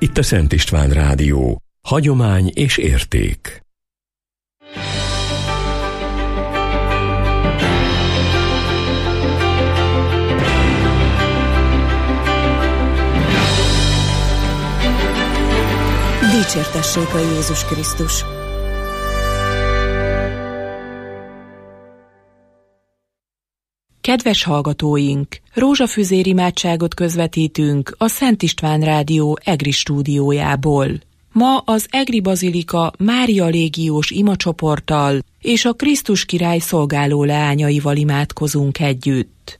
Itt a Szent István Rádió. Hagyomány és érték. Dicsértessék a Jézus Krisztus! Kedves hallgatóink! Rózsafüzér imádságot közvetítünk a Szent István Rádió EGRI stúdiójából. Ma az EGRI Bazilika Mária légiós imacsoporttal és a Krisztus király szolgáló leányaival imádkozunk együtt.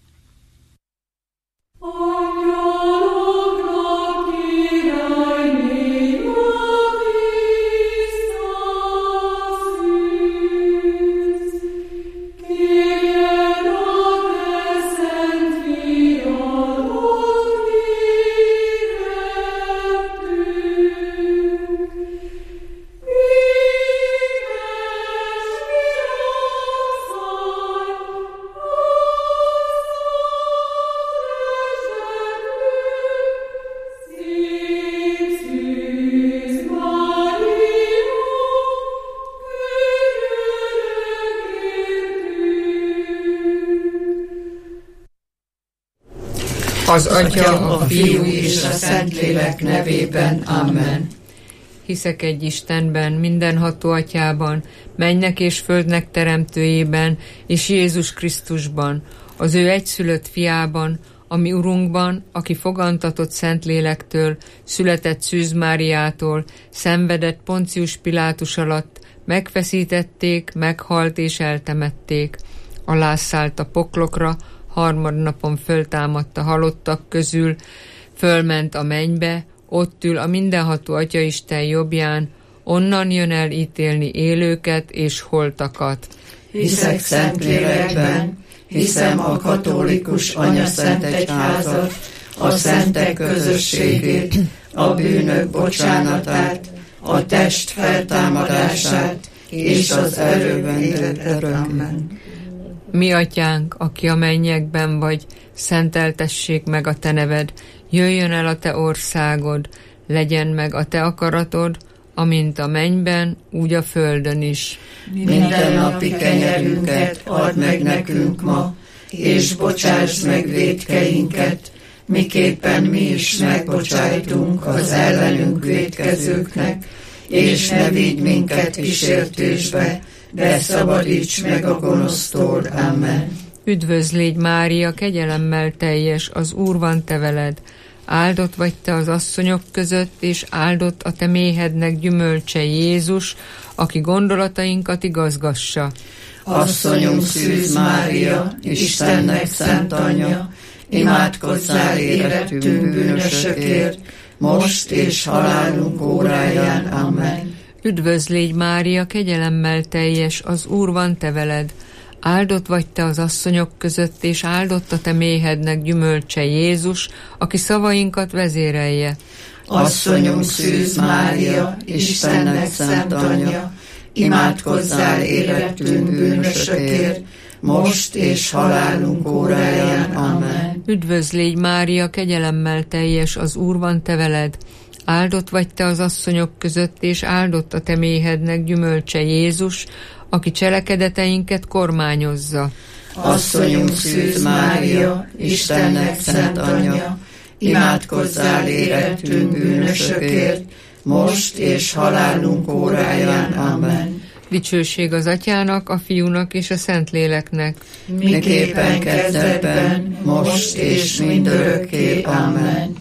Az Atya, a Fiú és a Szentlélek nevében. Amen. Hiszek egy Istenben, mindenható Atyában, mennek és földnek teremtőjében, és Jézus Krisztusban, az ő egyszülött fiában, a mi Urunkban, aki fogantatott Szentlélektől, született Szűz Máriától, szenvedett Poncius Pilátus alatt, megfeszítették, meghalt és eltemették. Alászállt a poklokra, harmadnapon föltámadt a halottak közül, fölment a mennybe, ott ül a mindenható Atyaisten jobbján, onnan jön el ítélni élőket és holtakat. Hiszek Szentlélekben, hiszem a katolikus anyaszentegyházat, a szentek közösségét, a bűnök bocsánatát, a test feltámadását és az örökkévaló örökben. Mi Atyánk, aki a mennyekben vagy, szenteltessék meg a te neved, jöjjön el a te országod, legyen meg a te akaratod, amint a mennyben, úgy a földön is. Mindennapi kenyerünket add meg nekünk ma, és bocsásd meg vétkeinket, miképpen mi is megbocsájtunk az ellenünk vétkezőknek, és ne vigy minket kísértésbe, de szabadíts meg a gonosztól. Amen. Üdvözl légy, Mária, kegyelemmel teljes, az Úr van te veled. Áldott vagy te az asszonyok között, és áldott a te méhednek gyümölcse Jézus, aki gondolatainkat igazgassa. Asszonyunk Szűz Mária, Istennek szent anyja, imádkozzál érettünk bűnösökért, most és halálunk óráján. Amen. Üdvözl légy, Mária, kegyelemmel teljes, az Úr van te veled. Áldott vagy te az asszonyok között, és áldott a te méhednek gyümölcse Jézus, aki szavainkat vezérelje. Asszonyunk Szűz Mária, Istennek szent anyja, imádkozzál érettünk bűnösökért, most és halálunk óráján. Amen. Üdvözl légy, Mária, kegyelemmel teljes, az Úr van te veled. Áldott vagy te az asszonyok között, és áldott a te méhednek gyümölcse Jézus, aki cselekedeteinket kormányozza. Asszonyunk Szűz Mária, Istennek szent anyja, imádkozzál érettünk bűnösökért, most és halálunk óráján. Amen. Dicsőség az Atyának, a Fiúnak és a Szentléleknek. Miképpen kezdetben, most és mindörökké. Amen.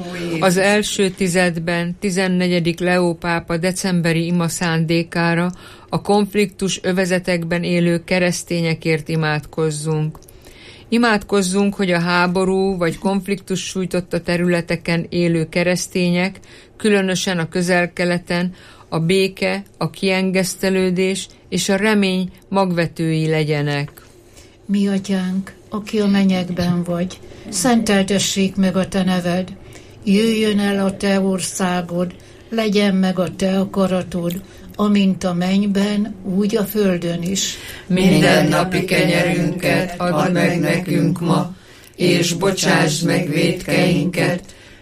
Az első tizedben, 14. Leó pápa decemberi ima szándékára a konfliktus övezetekben élő keresztényekért imádkozzunk. Imádkozzunk, hogy a háború vagy konfliktus sújtotta területeken élő keresztények, különösen a Közel-Keleten, a béke, a kiengesztelődés és a remény magvetői legyenek. Mi Atyánk, aki a mennyekben vagy, szenteltessék meg a te neved, jöjjön el a te országod, legyen meg a te akaratod, amint a mennyben, úgy a földön is. Mindennapi kenyerünket add meg nekünk ma, és bocsásd meg vétkeinket,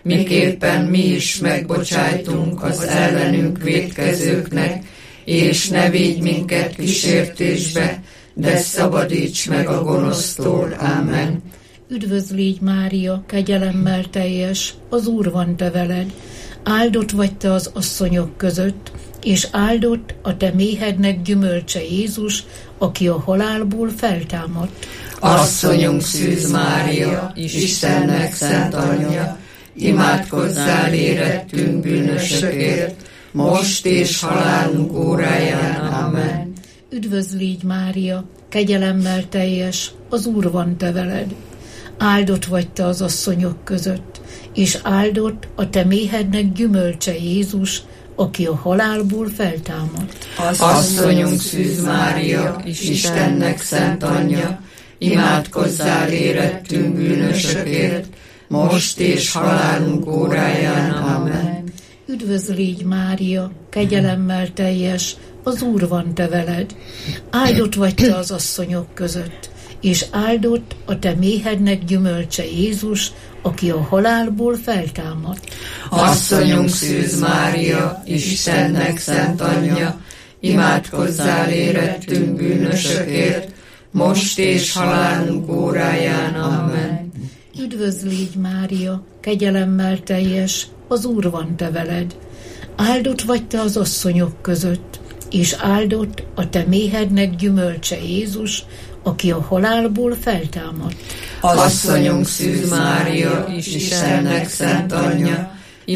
miképpen mi is megbocsájtunk az ellenünk vétkezőknek, és ne vigy minket kísértésbe, de szabadíts meg a gonosztól. Amen. Üdvözl légy, Mária, kegyelemmel teljes, az Úr van te veled. Áldott vagy te az asszonyok között, és áldott a te méhednek gyümölcse Jézus, aki a halálból feltámadt. Asszonyunk Szűz Mária, Istennek szent anyja, imádkozzál érettünk bűnösökért, most és halálunk óráján. Amen. Üdvözl légy, Mária, kegyelemmel teljes, az Úr van te veled. Áldott vagy te az asszonyok között, és áldott a te méhednek gyümölcse Jézus, aki a halálból feltámadt. Asszonyunk Szűz Mária, Istennek szent anyja, imádkozzál érettünk bűnösökért, most és halálunk óráján. Amen. Üdvözl légy, Mária, kegyelemmel teljes, az Úr van te veled. Áldott vagy te az asszonyok között, és áldott a te méhednek gyümölcse Jézus, aki a halálból feltámadt. Asszonyunk Szűz Mária, Istennek szent anyja, imádkozzál érettünk bűnösökért, most és halálunk óráján. Amen. Üdvözl légy, Mária, kegyelemmel teljes, az Úr van te veled. Áldott vagy te az asszonyok között, és áldott a te méhednek gyümölcse Jézus, aki a halálból feltámadt. Asszonyunk Szűz Mária, Istennek szent anyja,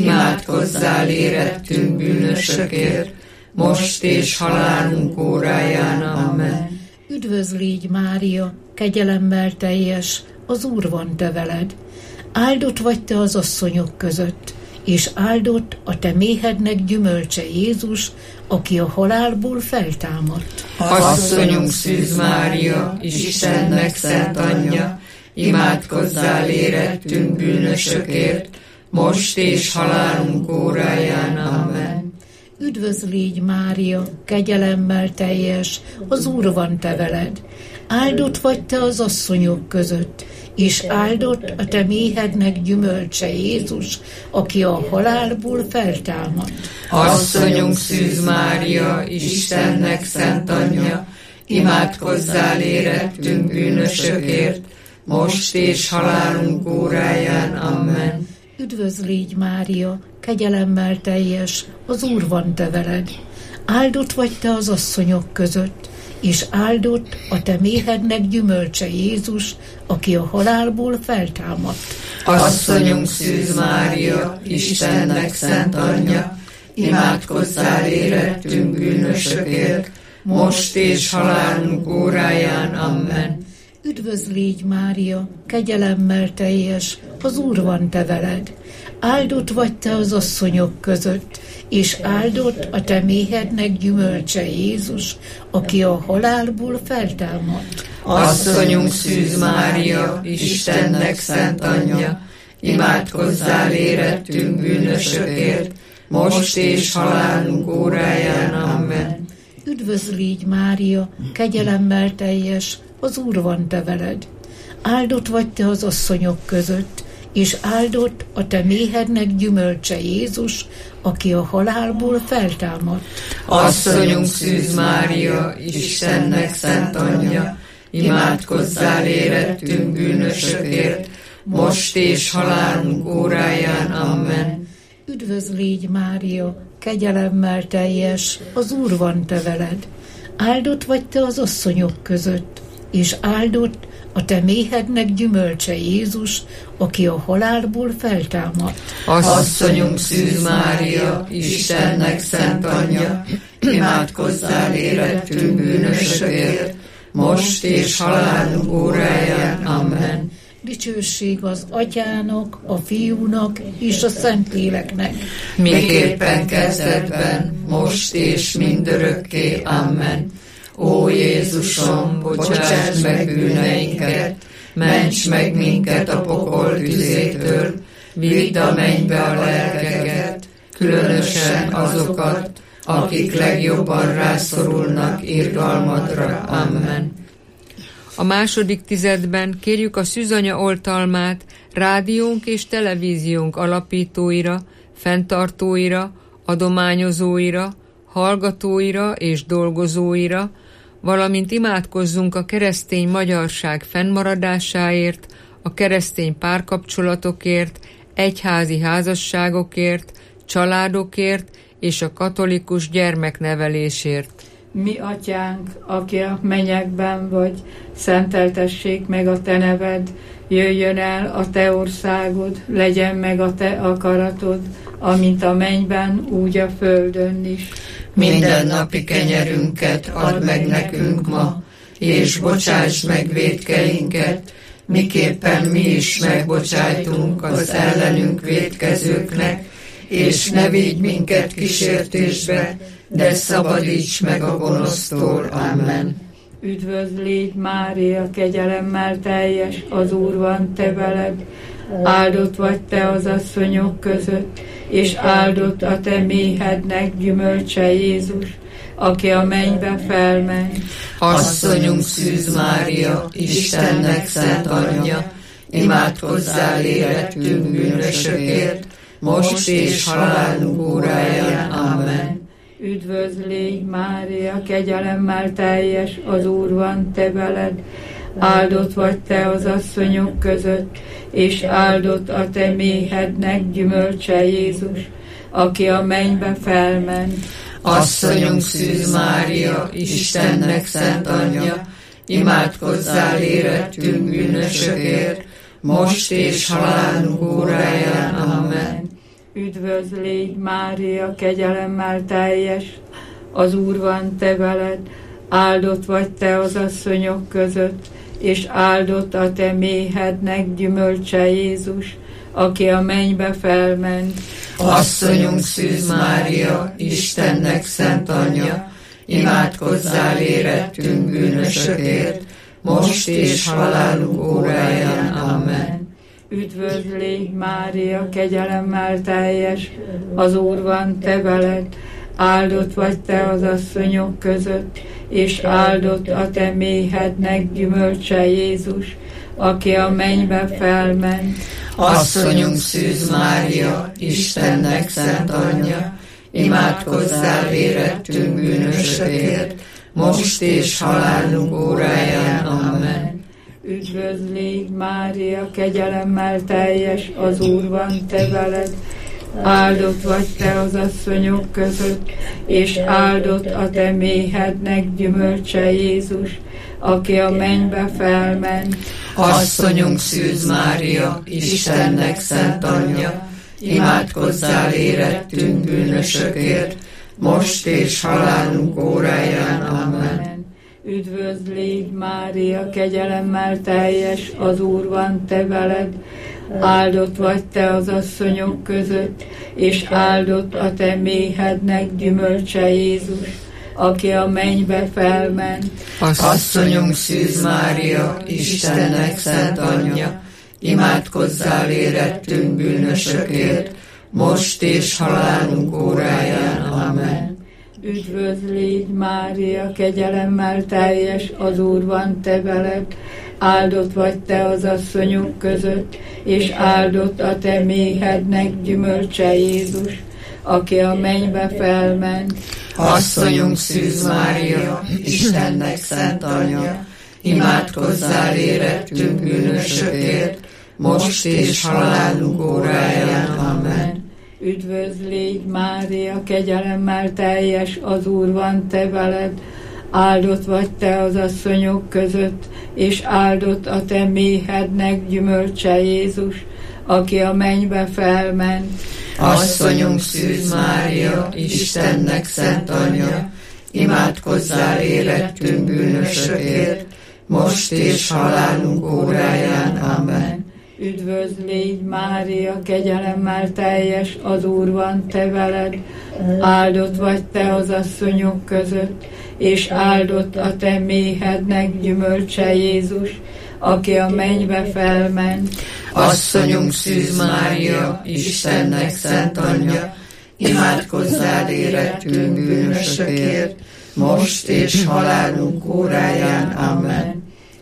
imádkozzál érettünk bűnösökért, most és halálunk óráján. Amen. Üdvözl légy, Mária, kegyelemmel teljes, az Úr van te veled. Áldott vagy te az asszonyok között, és áldott a te méhednek gyümölcse Jézus, aki a halálból feltámadt. Asszonyunk Szűz Mária, Istennek szent anyja, imádkozzál érettünk bűnösökért, most és halálunk óráján. Amen. Üdvözl légy, Mária, kegyelemmel teljes, az Úr van te veled. Áldott vagy te az asszonyok között, és áldott a te méhednek gyümölcse Jézus, aki a halálból feltámadt. Asszonyunk Szűz Mária, Istennek szent anyja, imádkozzál érettünk bűnösökért, most és halálunk óráján. Amen. Üdvözl légy, Mária, kegyelemmel teljes, az Úr van te veled. Áldott vagy te az asszonyok között, és áldott a te méhednek gyümölcse Jézus, aki a halálból feltámadt. Asszonyunk Szűz Mária, Istennek szent anyja, imádkozzál érettünk bűnösökért, most és halálunk óráján. Amen. Üdvözl légy, Mária, kegyelemmel teljes, az Úr van te veled. Áldott vagy te az asszonyok között, és áldott a te méhednek gyümölcse Jézus, aki a halálból feltámadt. Asszonyunk Szűz Mária, Istennek szent anyja, imádkozzál érettünk bűnösökért, most és halálunk óráján. Amen. Üdvözl légy, Mária, kegyelemmel teljes, az Úr van te veled. Áldott vagy te az asszonyok között, és áldott a te méhednek gyümölcse Jézus, aki a halálból feltámadt. Asszonyunk Szűz Mária, Istennek szent anyja, imádkozzál érettünk bűnösökért, most és halálunk óráján. Amen. Üdvözl légy, Mária, kegyelemmel teljes, az Úr van te veled. Áldott vagy te az asszonyok között, és áldott a te méhednek gyümölcse Jézus, aki a halálból feltámadt. Asszonyunk Szűz Mária, Istennek szent anyja, imádkozzál érettünk bűnösökért, most és halálunk óráján. Amen. Dicsőség az Atyának, a Fiúnak és a Szentléleknek. Miképpen kezdetben, most és mindörökké. Amen. Ó Jézusom, bocsásd meg bűneinket, ments meg minket a pokol tüzétől, vidd a mennybe a lelkeket, különösen azokat, akik legjobban rászorulnak irgalmadra. Amen. A második tizedben kérjük a Szűzanya oltalmát rádiónk és televíziónk alapítóira, fenntartóira, adományozóira, hallgatóira és dolgozóira, valamint imádkozzunk a keresztény magyarság fennmaradásáért, a keresztény párkapcsolatokért, egyházi házasságokért, családokért és a katolikus gyermeknevelésért. Mi atyánk, aki a mennyekben vagy, szenteltessék meg a te neved, jöjjön el a te országod, legyen meg a te akaratod, amint a mennyben, úgy a földön is. Minden napi kenyerünket add meg nekünk ma, és bocsáss meg vétkeinket, miképpen mi is megbocsájtunk az ellenünk vétkezőknek, és ne vigy minket kísértésbe, de szabadíts meg a gonosztól. Amen. Üdvözl légy, Mária, kegyelemmel teljes, az Úr van te veled, áldott vagy te az asszonyok között, és áldott a te méhednek gyümölcse Jézus, aki a mennybe felment. Asszonyunk Szűz Mária, Istennek szent anyja, imádkozzál életünk bűnösökért, most és halálunk óráján. Amen. Üdvözl légy, Mária, kegyelemmel teljes, az Úr van te veled, áldott vagy te az asszonyok között, és áldott a te méhednek gyümölcse Jézus, aki a mennybe felment. Asszonyunk Szűz Mária, Istennek szent anyja, imádkozzál érettünk bűnösökért, most és halálunk óráján. Amen. Üdvözl légy, Mária, kegyelemmel teljes, az Úr van te veled, áldott vagy te az asszonyok között, és áldott a te méhednek gyümölcse Jézus, aki a mennybe felment. Asszonyunk Szűz Mária, Istennek szent anyja, imádkozzál érettünk bűnösökért, most és halálunk óráján. Amen. Üdvözl légy, Mária, kegyelemmel teljes, az Úr van te veled, áldott vagy te az asszonyok között, és áldott a te méhednek gyümölcse Jézus, aki a mennybe felment. Asszonyunk Szűz Mária, Istennek szent anyja, imádkozzál érettünk bűnösökért, most és halálunk óráján. Amen. Üdvözl légy, Mária, kegyelemmel teljes, az Úr van te veled, áldott vagy te az asszonyok között, és áldott a te méhednek gyümölcse Jézus, aki a mennybe felment. Asszonyunk Szűz Mária, Istennek szent anyja, imádkozzál érettünk bűnösökért, most és halálunk óráján. Amen. Üdvözl légy, Mária, kegyelemmel teljes, az Úr van te veled, áldott vagy te az asszonyok között, és áldott a te méhednek gyümölcse Jézus, aki a mennybe felment. Asszonyunk Szűz Mária, Istennek szent anyja, imádkozzál érettünk bűnösökért, most és halálunk óráján. Amen. Üdvözl légy, Mária, kegyelemmel teljes, az Úr van te veled, áldott vagy te az asszonyok között, és áldott a te méhednek gyümölcse Jézus, aki a mennybe felment. Asszonyunk Szűz Mária, Istennek szent anyja, imádkozzál érettünk bűnösökért, most és halálunk óráján. Amen. Üdvözl légy, Mária, kegyelemmel teljes, az Úr van te veled, áldott vagy te az asszonyok között, és áldott a te méhednek gyümölcse Jézus, aki a mennybe felment. Asszonyunk Szűz Mária, Istennek szent anyja, imádkozzál érettünk bűnösökért, most és halálunk óráján. Amen. Üdvözl légy, Mária, kegyelemmel teljes, az Úr van te veled, áldott vagy te az asszonyok között, és áldott a te méhednek gyümölcse Jézus, aki a mennybe felment. Asszonyunk Szűz Mária, Istennek szent anyja, imádkozzál érettünk bűnösökért, most és halálunk óráján. Amen.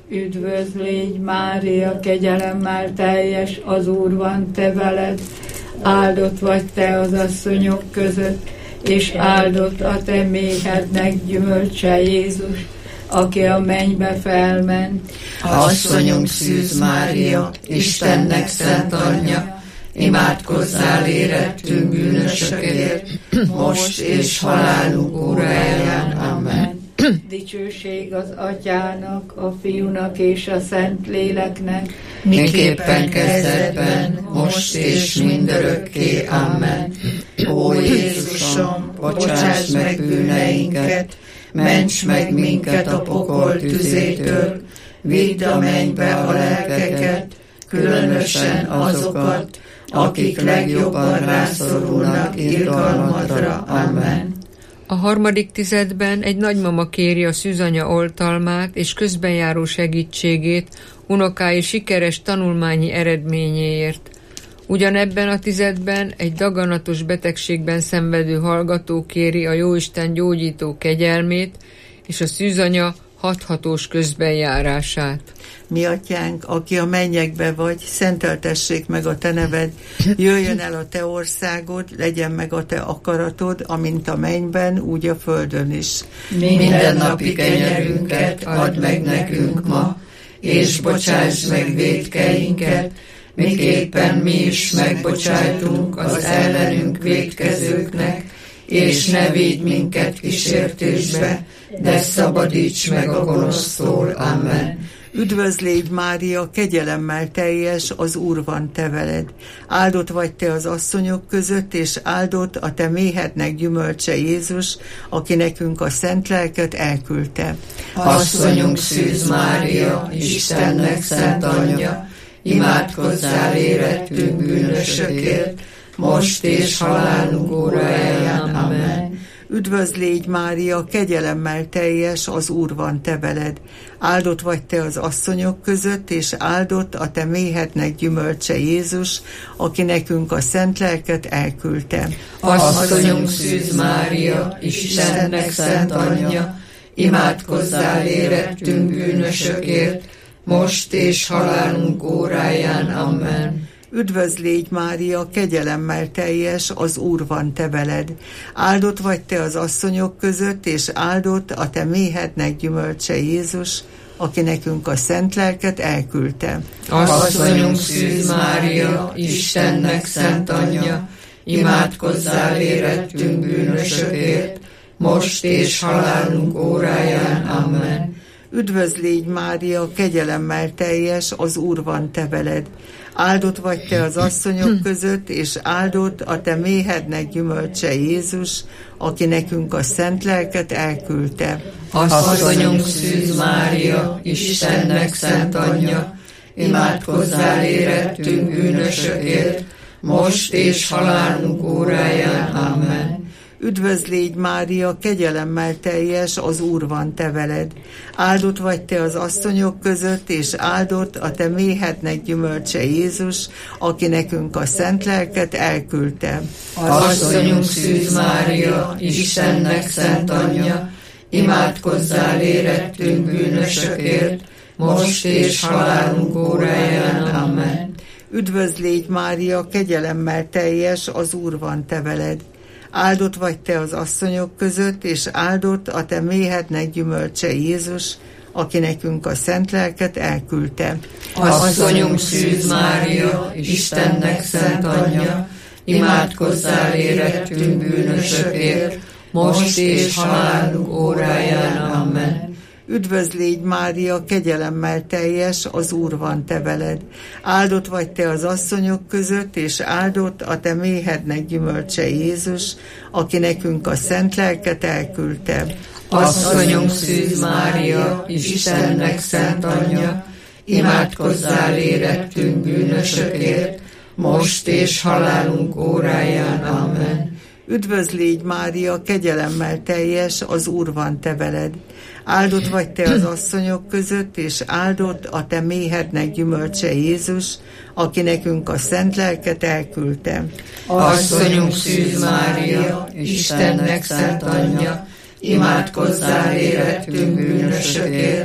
Üdvözlégy Mária, kegyelemmel teljes, az Úr van te veled, áldott vagy te az asszonyok között, és áldott a te méhednek gyümölcse Jézus, aki a mennybe felment. Asszonyunk Szűz Mária, Istennek szent anyja, imádkozzál érettünk bűnösökért, most és halálunk óráján. Amen. Dicsőség az Atyának, a Fiúnak és a Szentléleknek, miképpen kezdetben, most és mindörökké. Amen. Ó Jézusom, bocsáss meg bűneinket, ments meg minket a pokol tüzétől, vidd a mennybe a lelkeket, különösen azokat, akik legjobban rászorulnak irgalmadra. Amen. A harmadik tizedben egy nagymama kéri a szűzanya oltalmát és közbenjáró segítségét unokái sikeres tanulmányi eredményéért. Ugyanebben a tizedben egy daganatos betegségben szenvedő hallgató kéri a Jóisten gyógyító kegyelmét és a szűzanya hathatós közbenjárását. Mi atyánk, aki a mennyekbe vagy, szenteltessék meg a te neved, jöjjön el a te országod, legyen meg a te akaratod, amint a mennyben, úgy a földön is. Mindennapi kenyerünket add meg nekünk ma, és bocsáss meg vétkeinket, miképpen mi is megbocsájtunk az ellenünk vétkezőknek, és ne védj minket kísértésbe, de szabadíts meg a gonosztól. Amen. Üdvözlégy Mária, kegyelemmel teljes, az Úr van te veled. Áldott vagy te az asszonyok között, és áldott a te méhednek gyümölcse Jézus, aki nekünk a szent lelket elküldte. Asszonyunk Szűz Mária, Istennek szent anyja, imádkozzál érettünk bűnösökért, most és halálunk óráján. Amen. Üdvözlégy Mária, kegyelemmel teljes, az Úr van te veled. Áldott vagy te az asszonyok között, és áldott a te méhednek gyümölcse Jézus, aki nekünk a szent lelket elküldte. Asszonyunk Szűz Mária, Istennek szent anyja, imádkozzál érettünk bűnösökért, most és halálunk óráján. Amen. Üdvözlégy Mária, kegyelemmel teljes, az Úr van te veled. Áldott vagy te az asszonyok között, és áldott a te méhednek gyümölcse Jézus, aki nekünk a szent lelket elküldte. Asszonyunk Szűz Mária, Istennek szent anyja, imádkozzál érettünk bűnösökért, most és halálunk óráján. Amen. Üdvözlégy Mária, kegyelemmel teljes, az Úr van te veled. Áldott vagy te az asszonyok között, és áldott a te méhednek gyümölcse Jézus, aki nekünk a szent lelket elküldte. Asszonyunk Szűz Mária, Istennek szent anyja, imádkozzál érettünk bűnösökért, most és halálunk óráján. Amen. Üdvözlégy Mária, kegyelemmel teljes, az Úr van te veled. Áldott vagy te az asszonyok között, és áldott a te méhednek gyümölcse Jézus, aki nekünk a szent lelket elküldte. Asszonyunk Szűz Mária, Istennek szent anyja, imádkozzál érettünk bűnösökért, most és halálunk óráján. Amen. Üdvözlégy Mária, kegyelemmel teljes, az Úr van te veled. Áldott vagy te az asszonyok között, és áldott a te méhednek gyümölcse Jézus, aki nekünk a szent lelket elküldte. Asszonyunk Szűz Mária, Istennek szent anyja, imádkozzál érettünk bűnösökért, most és halálunk óráján. Amen. Üdvözlégy Mária, kegyelemmel teljes, az Úr van te veled. Áldott vagy te az asszonyok között, és áldott a te méhednek gyümölcse Jézus, aki nekünk a szent lelket elküldte. Asszonyunk Szűz Mária, Istennek szent anyja, imádkozzál érettünk bűnösökért, most és halálunk óráján. Amen. Üdvözlégy Mária, kegyelemmel teljes, az Úr van te veled. Áldott vagy te az asszonyok között, és áldott a te méhednek gyümölcse Jézus, aki nekünk a szent lelket elküldte. Asszonyunk Szűz Mária, Istennek szent anyja, imádkozzál érettünk bűnösökért,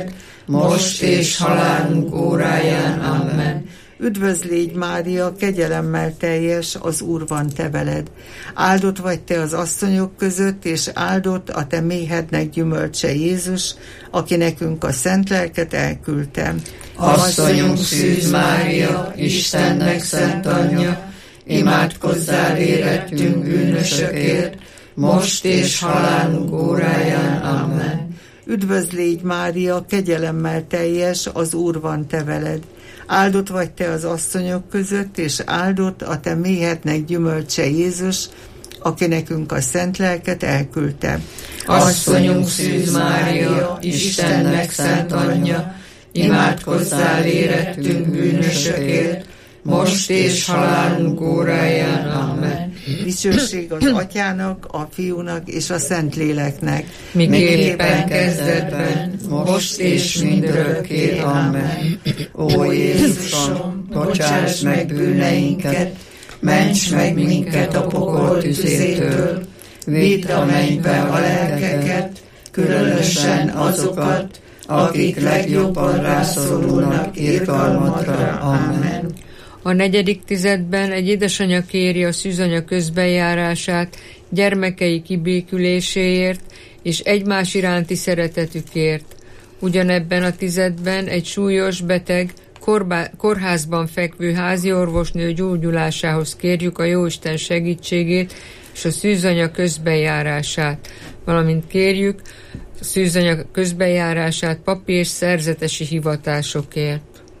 most és halálunk óráján. Amen. Üdvözl légy, Mária, kegyelemmel teljes, az Úr van te veled. Áldott vagy te az asszonyok között, és áldott a te méhednek gyümölcse Jézus, aki nekünk a szent lelket elküldte. Asszonyunk Szűz Mária, Istennek szent anyja, imádkozzál érettünk bűnösökért, most és halálunk óráján. Amen. Üdvözl légy, Mária, kegyelemmel teljes, az Úr van te veled. Áldott vagy te az asszonyok között, és áldott a te méhednek gyümölcse Jézus, aki nekünk a szent lelket elküldte. Asszonyunk Szűz Mária, Istennek szent anyja, imádkozzál érettünk bűnösökért, most és halálunk óráján. Amen. Dicsőség az Atyának, a Fiúnak és a Szentléleknek, miképpen kezdetben, most és mindörökké. Amen. Ó Jézusom, bocsáss meg bűneinket, ments meg minket a pokol tüzétől, vidd a mennybe a lelkeket, különösen azokat, akik legjobban rászorulnak irgalmadra. Amen. A 4. tizedben egy édesanya kéri a szűzanya közbenjárását gyermekei kibéküléséért és egymás iránti szeretetükért. Ugyanebben a tizedben egy súlyos beteg, kórházban fekvő háziorvosnő gyógyulásához kérjük a Jóisten segítségét és a szűzanya közbenjárását, valamint kérjük a szűzanya közbenjárását papi és szerzetesi hivatásokért.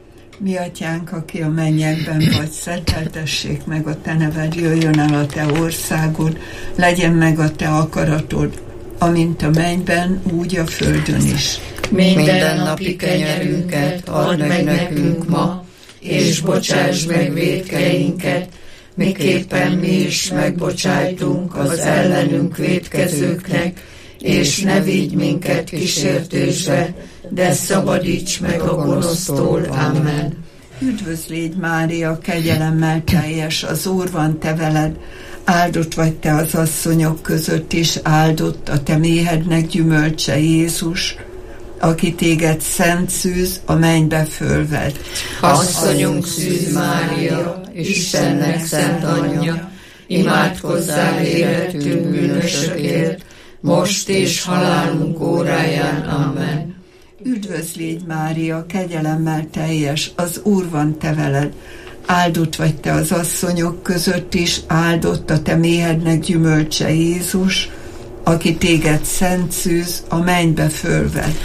Mi atyánk, aki a mennyekben vagy, szenteltessék meg a te neved, jöjjön el a te országod, legyen meg a te akaratod, amint a mennyben, úgy a földön is. Minden napi kenyerünket add meg nekünk ma, és bocsáss meg vétkeinket, miképpen mi is megbocsájtunk az ellenünk vétkezőknek, és ne vigy minket kísértésbe, de szabadíts meg a gonosztól. Amen. Üdvözl légy, Mária, kegyelemmel teljes, az Úr van te veled, áldott vagy te az asszonyok között, és áldott a te méhednek gyümölcse Jézus, aki téged szent szűz, a mennybe fölved. Asszonyunk Szűz Mária, Istennek szent anyja, imádkozzál érettünk bűnösökért, most és halálunk óráján. Amen. Üdvözl légy, Mária, kegyelemmel teljes, az Úr van te veled, áldott vagy te az asszonyok között is, áldott a te méhednek gyümölcse Jézus, aki téged szent szűz, a mennybe fölvett.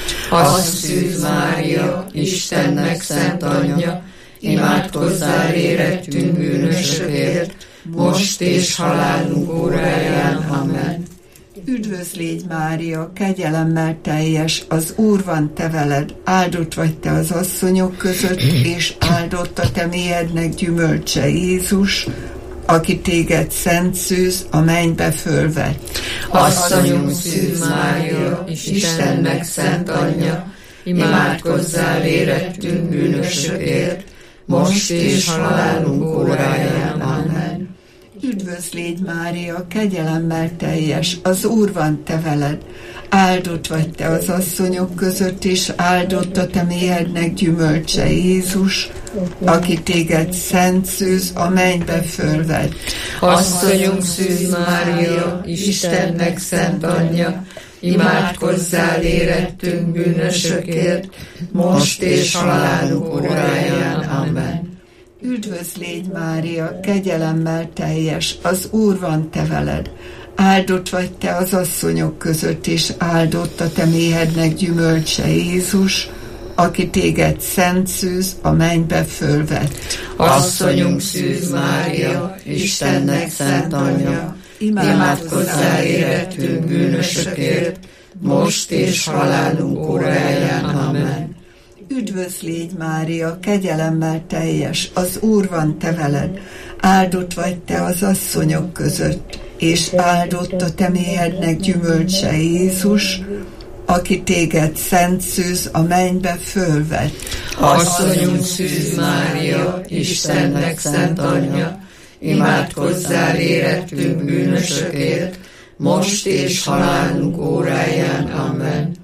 Szűz Mária, Istennek szent anyja, imádkozzál érettünk bűnösökért, most és halálunk óráján. Amen. Üdvözl légy, Mária, kegyelemmel teljes, az Úr van te veled, áldott vagy te az asszonyok között, és áldott a te méhednek gyümölcse Jézus, aki téged szent szűz, a mennybe fölvett. Asszonyunk Szűz Mária, Istennek szent anyja, imádkozzál érettünk bűnösökért, most és halálunk óráján. Amen. Üdvözl légy, Mária, kegyelemmel teljes, az Úr van te veled, áldott vagy te az asszonyok között, és áldott a te méhednek gyümölcse Jézus, aki téged szent szűz, a mennybe fölvett. Asszonyunk Szűz Mária, Istennek szent anyja, imádkozzál érettünk bűnösökért, most és halálunk óráján. Amen. Üdvözl légy, Mária, kegyelemmel teljes, az Úr van te veled, áldott vagy te az asszonyok között, és áldott a te méhednek gyümölcse Jézus, aki téged szent szűz, a mennybe fölvett. Asszonyunk Szűz Mária, Istennek szent anyja, imádkozzál érettünk bűnösökért, most és halálunk óráján. Amen. Üdvözl légy, Mária, kegyelemmel teljes, az Úr van te veled, áldott vagy te az asszonyok között, és áldott a te méhednek gyümölcse Jézus, aki téged szent szűz, a mennybe fölvett. Asszonyunk Szűz Mária, Istennek szent anyja, imádkozzál érettünk bűnösökért, most és halálunk óráján. Amen.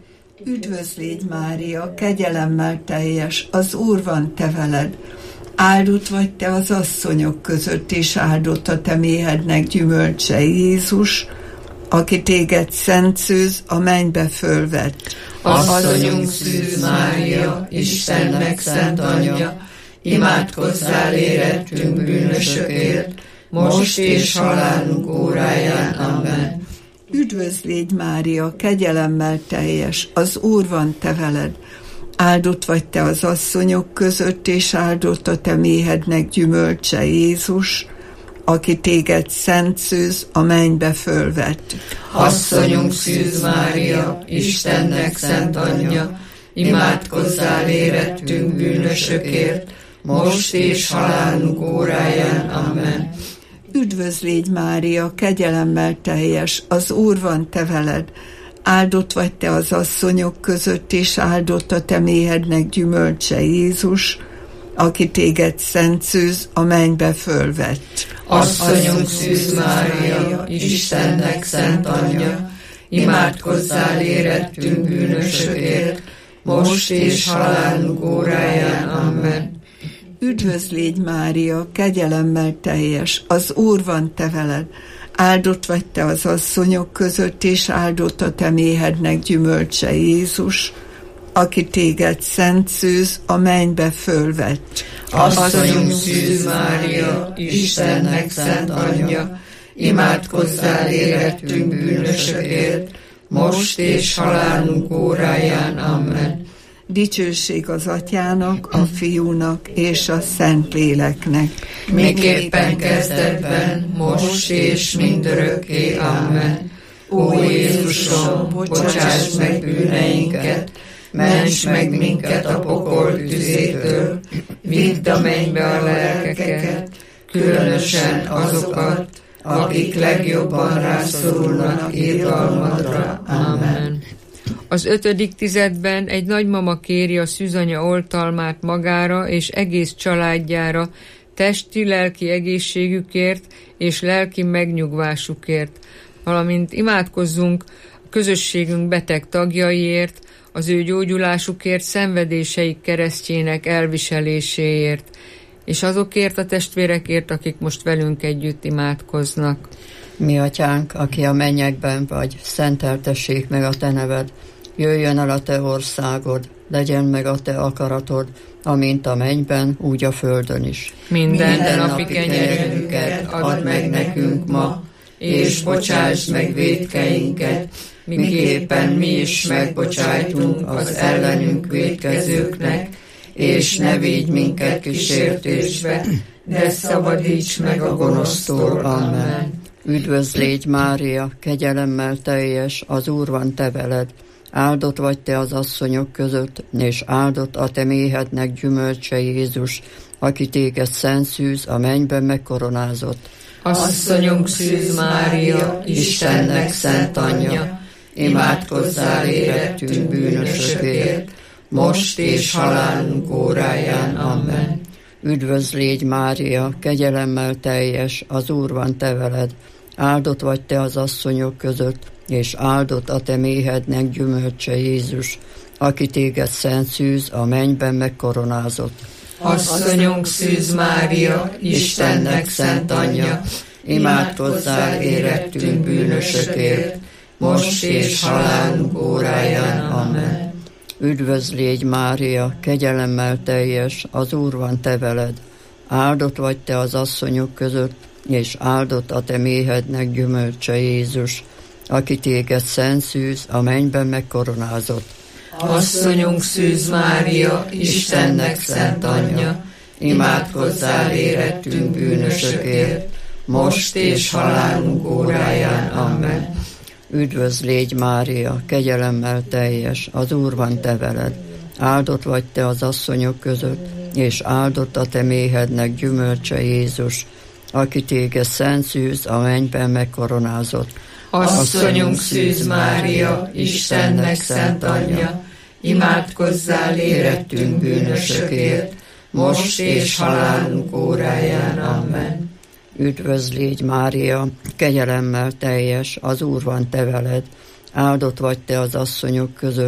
Üdvözl légy, Mária, kegyelemmel teljes, az Úr van te veled. Áldott vagy te az asszonyok között, és áldott a te méhednek gyümölcse, Jézus, aki téged szent szűz, a mennybe fölvett. Asszonyunk Szűz Mária, Istennek szent anyja, imádkozzál érettünk bűnösökért, most és halálunk óráján. Amen. Üdvözl légy, Mária, kegyelemmel teljes, az Úr van te veled. Áldott vagy te az asszonyok között, és áldott a te méhednek gyümölcse, Jézus, aki téged szent szűz, a mennybe fölvett. Asszonyunk Szűz Mária, Istennek szent anyja, imádkozzál érettünk bűnösökért, most és halálunk óráján. Amen. Üdvözl légy, Mária, kegyelemmel teljes, az Úr van te veled. Áldott vagy te az asszonyok között, és áldott a te méhednek gyümölcse, Jézus, aki téged szent szűz, a mennybe fölvett. Asszonyunk Szűz Mária, Istennek szent anyja, imádkozzál érettünk bűnösökért, most és halálunk óráján. Amen. Üdvözl légy, Mária, kegyelemmel teljes, az Úr van te veled. Áldott vagy te az asszonyok között, és áldott a te méhednek gyümölcse, Jézus, aki téged szent szűz, a mennybe fölvett. Asszonyunk Szűz Mária, Istennek szent anyja, imádkozzál érettünk bűnösökért, most és halálunk óráján. Amen. Dicsőség az Atyának, a Fiúnak és a Szentléleknek. Miképpen kezdetben, most és mindörökké. Amen. Ó Jézusom, bocsáss meg bűneinket, ments meg minket a pokol tüzétől, vidd a mennybe a lelkeket, különösen azokat, akik legjobban rászorulnak irgalmadra. Amen. Az 5. tizedben egy nagymama kéri a szűzanya oltalmát magára és egész családjára, testi-lelki egészségükért és lelki megnyugvásukért, valamint imádkozzunk a közösségünk beteg tagjaiért, az ő gyógyulásukért, szenvedéseik keresztjének elviseléséért, és azokért a testvérekért, akik most velünk együtt imádkoznak. Mi atyánk, aki a mennyekben vagy, szenteltessék meg a te neved, jöjjön el a te országod, legyen meg a te akaratod, amint a mennyben, úgy a földön is. Minden napi kenyerünket add meg nekünk ma, és bocsásd meg vétkeinket, miképpen mi is megbocsájtunk az ellenünk vétkezőknek, és ne védj minket kísértésbe, de szabadíts meg a gonosztól. Amen. Üdvözl légy, Mária, kegyelemmel teljes, az Úr van te veled. Áldott vagy te az asszonyok között, és áldott a te méhednek gyümölcse, Jézus, aki téged szent szűz, a mennyben megkoronázott. Asszonyunk Szűz Mária, Istennek szent anyja, imádkozzál érettünk bűnösökért, most és halálunk óráján. Amen. Üdvözl légy, Mária, kegyelemmel teljes, az Úr van te veled. Áldott vagy te az asszonyok között, és áldott a te méhednek gyümölcse, Jézus, aki téged szent szűz, a mennyben megkoronázott. Asszonyunk Szűz Mária, Istennek szent anyja, imádkozzál érettünk bűnösökért, most és halálunk óráján. Amen. Üdvözl légy, Mária, kegyelemmel teljes, az Úr van te veled. Áldott vagy te az asszonyok között, és áldott a te méhednek gyümölcse, Jézus, aki téged szent szűz, a mennyben megkoronázott. Asszonyunk Szűz Mária, Istennek szent anyja, imádkozzál érettünk bűnösökért, most és halálunk óráján. Amen. Üdvözl légy, Mária, kegyelemmel teljes, az Úr van te veled. Áldott vagy te az asszonyok között, és áldott a te méhednek gyümölcse, Jézus, aki téged szent szűz, a mennyben megkoronázott. Asszonyunk Szűz Mária, Istennek szent anyja, imádkozzál érettünk bűnösökért, most és halálunk óráján. Amen. Üdvözl légy, Mária, kegyelemmel teljes, az Úr van te veled. Áldott vagy te az asszonyok között,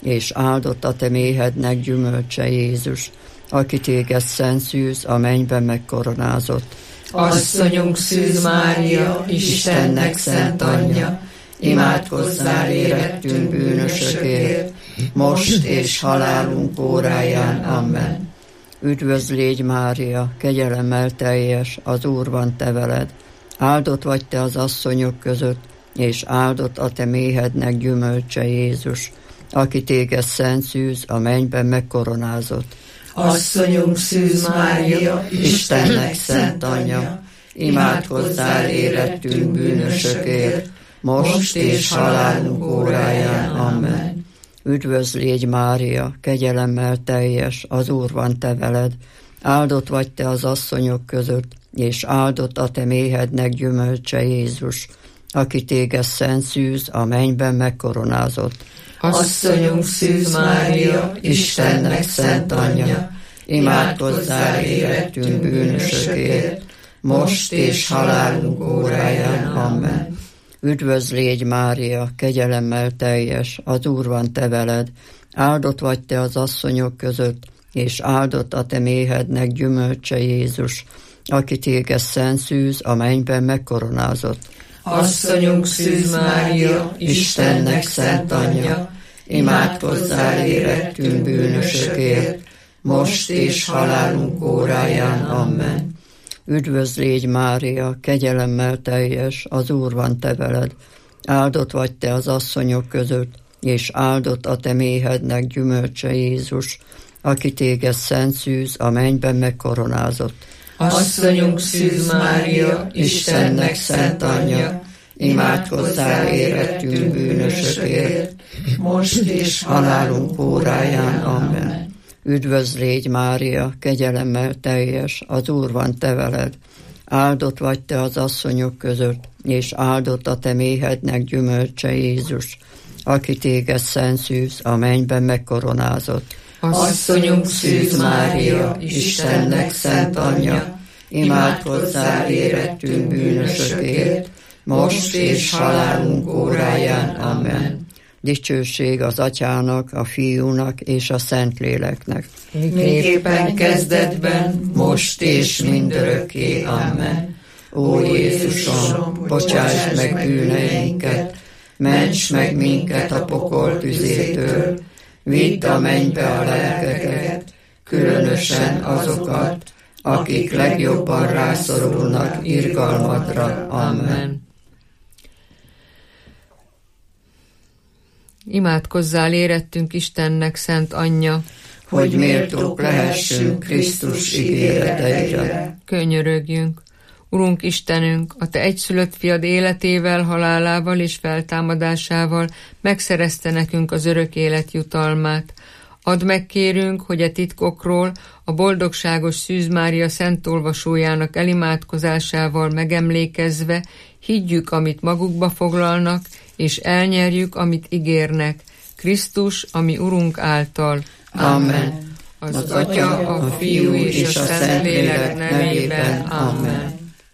és áldott a te méhednek gyümölcse Jézus, aki téged szent szűz a mennyben megkoronázott. Asszonyunk Szűz Mária, Istennek szent anyja, imádkozzál érettünk bűnösökért, most és halálunk óráján. Amen. Üdvözl légy Mária, kegyelemmel teljes, az Úr van te veled. Áldott vagy te az asszonyok között, és áldott a te méhednek gyümölcse Jézus, aki téged szent szűz a mennyben megkoronázott. Asszonyunk Szűz Mária, Istennek szent anyja, imádkozzál érettünk bűnösökért, most és halálunk óráján. Amen. Üdvözl légy Mária, kegyelemmel teljes, az Úr van te veled. Áldott vagy te az asszonyok között, és áldott a te méhednek gyümölcse Jézus, aki téged szent szűz a mennyben megkoronázott. Asszonyunk Szűz Mária, Istennek szent anyja, imádkozzál érettünk bűnösökért, most és halálunk óráján. Amen. Üdvözl légy Mária, kegyelemmel teljes, az Úr van te veled. Áldott vagy te az asszonyok között, és áldott a te méhednek gyümölcse Jézus, aki téged szent szűz a mennyben megkoronázott. Asszonyunk Szűz Mária, Istennek szent anyja, imádkozzál érettünk bűnösökért, most és halálunk óráján. Amen. Üdvözl légy Mária, kegyelemmel teljes, az Úr van te veled. Áldott vagy te az asszonyok között, és áldott a te méhednek gyümölcse Jézus, aki téged szent szűz a mennyben megkoronázott. Asszonyunk Szűz Mária, Istennek szent anyja, imádkozzál érettünk bűnösökért, most és halálunk óráján. Amen. Üdvözl légy Mária, kegyelemmel teljes, az Úr van te veled. Áldott vagy te az asszonyok között, és áldott a te méhednek gyümölcse Jézus, aki téged szent szűz a mennyben megkoronázott. Asszonyunk Szűz Mária, Istennek szent anyja, imádkozzál érettünk bűnösökért, most és halálunk óráján. Amen. Dicsőség az Atyának, a Fiúnak és a Szentléleknek. Miképpen kezdetben, most és mindörökké. Amen. Ó Jézusom, bocsáss meg bűneinket, ments meg minket a pokol tüzétől, vidd a mennybe a lelkeket, különösen azokat, akik legjobban rászorulnak irgalmadra. Amen. Imádkozzál érettünk Istennek szent anyja, hogy méltók lehessünk Krisztus ígéreteire. Könyörögjünk. Urunk Istenünk, a te egyszülött fiad életével, halálával és feltámadásával megszerezte nekünk az örök élet jutalmát. Add meg, kérünk, hogy a titkokról a boldogságos Szűz Mária szent olvasójának elimádkozásával megemlékezve higgyük, amit magukba foglalnak, és elnyerjük, amit ígérnek. Krisztus, ami Urunk által. Amen. Az Atya, a Fiú és a Szentlélek nevében. Amen.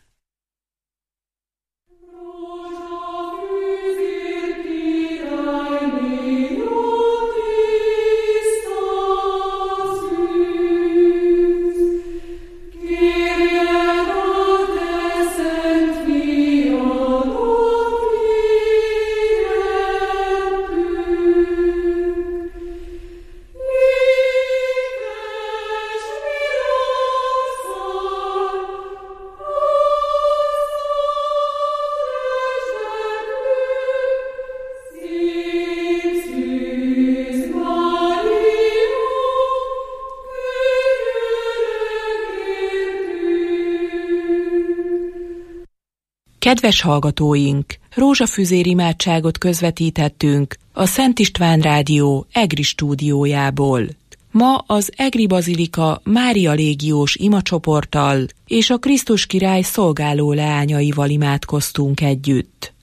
Kedves hallgatóink, rózsafüzér imádságot közvetítettünk a Szent István Rádió EGRI stúdiójából. Ma az EGRI Bazilika Mária légiós imacsoporttal és a Krisztus király szolgáló leányaival imádkoztunk együtt.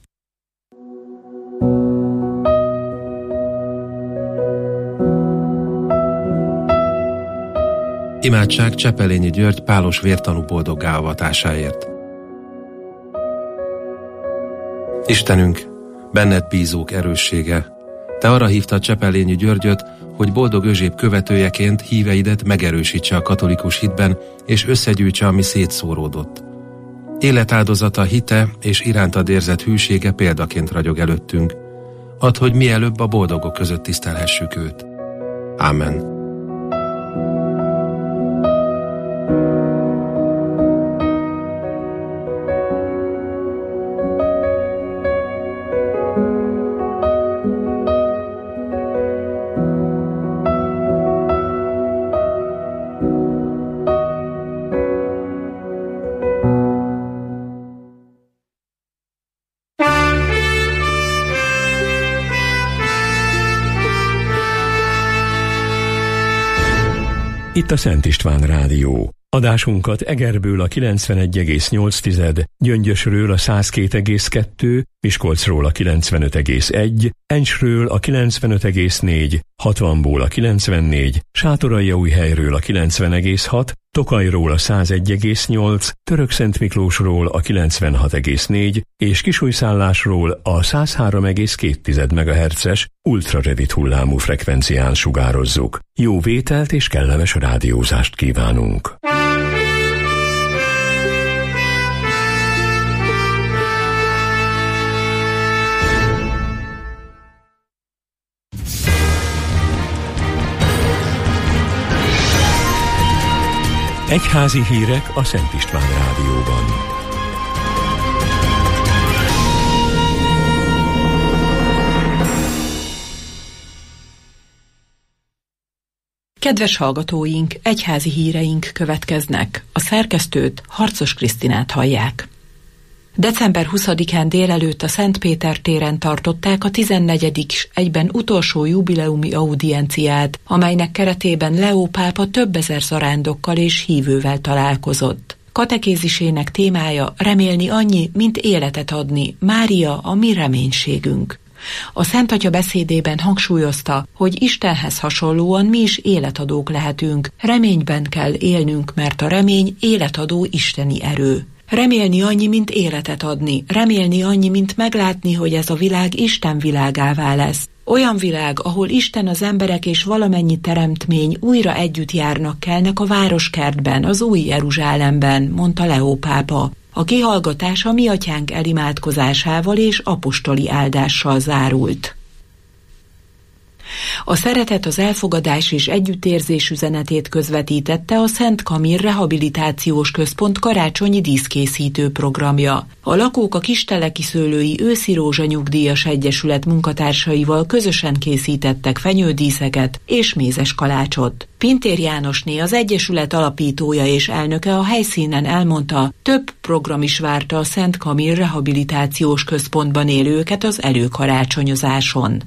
Imádság Csepelényi György pálos vértanú boldoggá avatásáért. Istenünk, benned bízók erőssége, Te arra hívtad Csepelényi Györgyöt, hogy Boldog Özséb követőjeként híveidet megerősítse a katolikus hitben, és összegyűjtse, ami szétszóródott. Életáldozata, hite és irántad érzett hűsége példaként ragyog előttünk. Add, hogy mielőbb a boldogok között tisztelhessük őt. Ámen. Itt a Szent István Rádió. Adásunkat Egerből a 91,8, Gyöngyösről a 102,2, Miskolcról a 95,1, Encsről a 95,4, Hatvanból a 94, Sátoraljaújhelyről a 90,6, Tokajról a 101,8, Törökszentmiklósról a 96,4 és Kisújszállásról a 103,2 MHz-es ultrarövid hullámú frekvencián sugározzuk. Jó vételt és kellemes rádiózást kívánunk! Egyházi hírek a Szent István Rádióban. Kedves hallgatóink, egyházi híreink következnek. A szerkesztőt, Harcos Krisztinát hallják. December 20-án délelőtt a Szent Péter téren tartották a 14. egyben utolsó jubileumi audienciát, amelynek keretében Leó pápa több ezer zarándokkal és hívővel találkozott. Katekézisének témája remélni annyi, mint életet adni, Mária a mi reménységünk. A Szent Atya beszédében hangsúlyozta, hogy Istenhez hasonlóan mi is életadók lehetünk, reményben kell élnünk, mert a remény életadó isteni erő. Remélni annyi, mint életet adni, remélni annyi, mint meglátni, hogy ez a világ Isten világává lesz. Olyan világ, ahol Isten, az emberek és valamennyi teremtmény újra együtt járnak, kelnek a városkertben, az új Jeruzsálemben, mondta Leó pápa. A kihallgatás a mi atyánk elimádkozásával és apostoli áldással zárult. A szeretet, az elfogadás és együttérzés üzenetét közvetítette a Szent Kamil Rehabilitációs Központ karácsonyi díszkészítő programja. A lakók a Kisteleki Szőlői Őszi Rózsa Nyugdíjas Egyesület munkatársaival közösen készítettek fenyődíszeket és mézes kalácsot. Pintér Jánosné, az egyesület alapítója és elnöke a helyszínen elmondta, több program is várta a Szent Kamil Rehabilitációs Központban élőket az előkarácsonyozáson.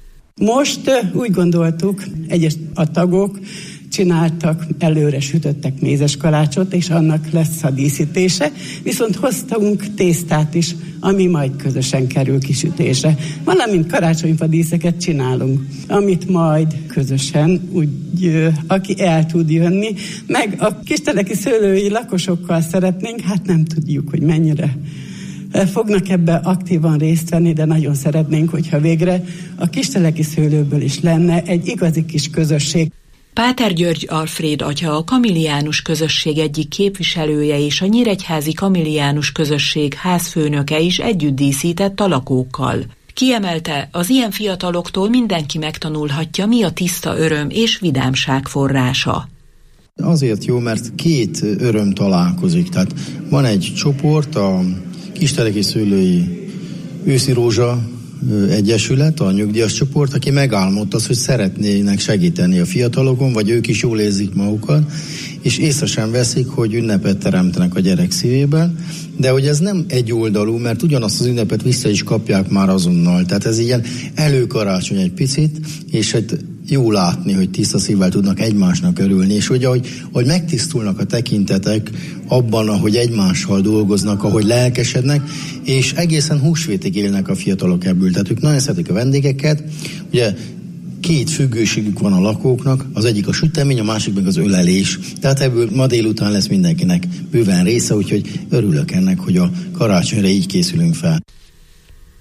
Most úgy gondoltuk, a tagok csináltak, előre sütöttek mézes kalácsot, és annak lesz a díszítése, viszont hoztunk tésztát is, ami majd közösen kerül kisütésre. Valamint karácsonyfa díszeket csinálunk, amit majd közösen, úgy, aki el tud jönni, meg a Kisteleki Szőlői lakosokkal szeretnénk, hát nem tudjuk, hogy mennyire fognak ebbe aktívan részt venni, de nagyon szeretnénk, hogyha végre a Kisteleki Szőlőből is lenne egy igazi kis közösség. Páter György Alfréd atya, a kamiliánus közösség egyik képviselője és a nyíregyházi kamiliánus közösség házfőnöke is együtt díszített a lakókkal. Kiemelte, az ilyen fiataloktól mindenki megtanulhatja, mi a tiszta öröm és vidámság forrása. Azért jó, mert két öröm találkozik. Tehát van egy csoport, a Kisteleki Szőlői Őszi Rózsa Egyesület, a nyugdíjas csoport, aki megálmodta azt, hogy szeretnének segíteni a fiatalokon, vagy ők is jól érzik magukat, és észre sem veszik, hogy ünnepet teremtenek a gyerek szívében, de hogy ez nem egyoldalú, mert ugyanazt az ünnepet vissza is kapják már azonnal. Tehát ez ilyen előkarácsony egy picit, és hát jó látni, hogy tiszta szívvel tudnak egymásnak örülni, és hogy ahogy megtisztulnak a tekintetek abban, ahogy egymással dolgoznak, ahogy lelkesednek, és egészen húsvétig élnek a fiatalok ebből. Tehát ők nagyon szeretik a vendégeket. Ugye két függőségük van a lakóknak, az egyik a sütemény, a másik meg az ölelés. Tehát ebből ma délután lesz mindenkinek bőven része, úgyhogy örülök ennek, hogy a karácsonyra így készülünk fel.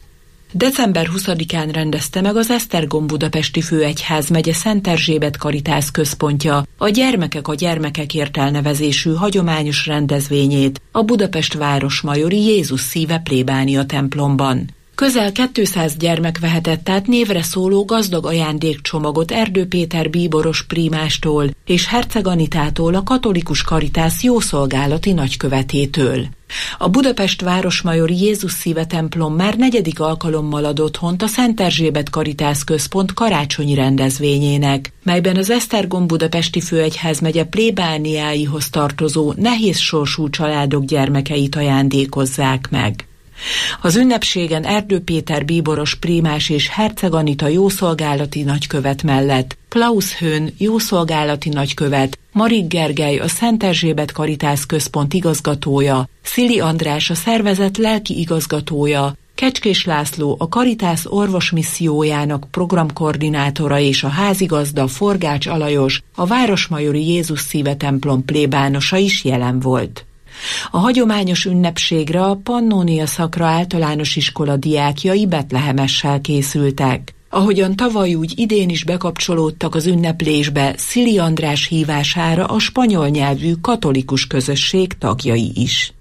December 20-án rendezte meg az Esztergom Budapesti Főegyházmegye Szent Erzsébet Karitász Központja a Gyermekek a gyermekekért elnevezésű hagyományos rendezvényét a Budapest Városmajori Jézus Szíve plébánia templomban. Közel 200 gyermek vehetett át névre szóló gazdag ajándékcsomagot Erdő Péter bíboros prímástól és Herceg Anitától, a Katolikus Karitász jószolgálati nagykövetétől. A Budapest Városmajori Jézus Szíve templom már 4. alkalommal ad otthont a Szent Erzsébet Karitász Központ karácsonyi rendezvényének, melyben az Esztergom Budapesti Főegyházmegye plébániáihoz tartozó nehéz sorsú családok gyermekeit ajándékozzák meg. Az ünnepségen Erdő Péter bíboros prímás és Herceg Anita jószolgálati nagykövet mellett Klaus Höhn jószolgálati nagykövet, Marik Gergely a Szent Erzsébet Karitász Központ igazgatója, Szili András a szervezet lelki igazgatója, Kecskés László a Karitász orvosmissziójának programkoordinátora és a házigazda Forgács Alajos, a Városmajori Jézus Szíve templom plébánosa is jelen volt. A hagyományos ünnepségre a Pannonia Szakra általános iskola diákjai betlehemessel készültek. Ahogyan tavaly, úgy idén is bekapcsolódtak az ünneplésbe Szili András hívására a spanyol nyelvű katolikus közösség tagjai is.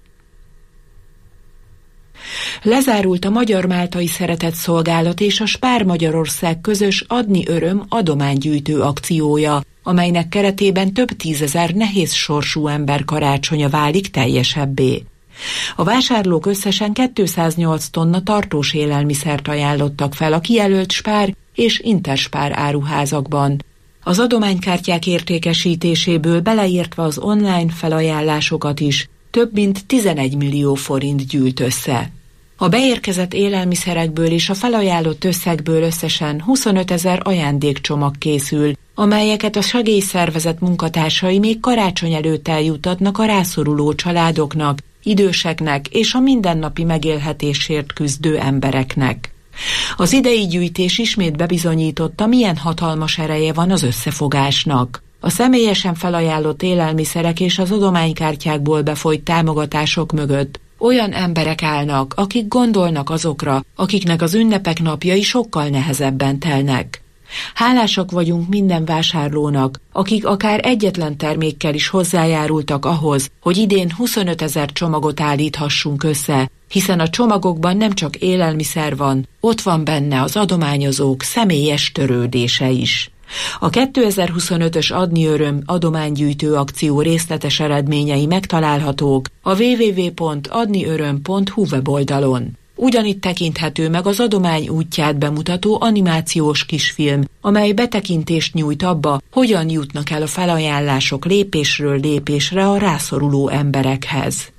Lezárult a Magyar-Máltai Szeretetszolgálat és a Spár Magyarország közös Adni Öröm adománygyűjtő akciója, amelynek keretében több tízezer nehéz sorsú ember karácsonya válik teljesebbé. A vásárlók összesen 208 tonna tartós élelmiszert ajánlottak fel a kijelölt Spár és Interspár áruházakban. Az adománykártyák értékesítéséből beleértve az online felajánlásokat is több mint 11 millió forint gyűlt össze. A beérkezett élelmiszerekből és a felajánlott összegből összesen 25 000 ajándékcsomag készül, amelyeket a segélyszervezet munkatársai még karácsony előtt eljutatnak a rászoruló családoknak, időseknek és a mindennapi megélhetésért küzdő embereknek. Az idei gyűjtés ismét bebizonyította, milyen hatalmas ereje van az összefogásnak. A személyesen felajánlott élelmiszerek és az adománykártyákból befolyt támogatások mögött olyan emberek állnak, akik gondolnak azokra, akiknek az ünnepek napjai sokkal nehezebben telnek. Hálásak vagyunk minden vásárlónak, akik akár egyetlen termékkel is hozzájárultak ahhoz, hogy idén 25 000 csomagot állíthassunk össze, hiszen a csomagokban nem csak élelmiszer van, ott van benne az adományozók személyes törődése is. A 2025-ös Adni Öröm adománygyűjtő akció részletes eredményei megtalálhatók a www.adniöröm.hu weboldalon. Ugyanitt tekinthető meg az adomány útját bemutató animációs kisfilm, amely betekintést nyújt abba, hogyan jutnak el a felajánlások lépésről lépésre a rászoruló emberekhez.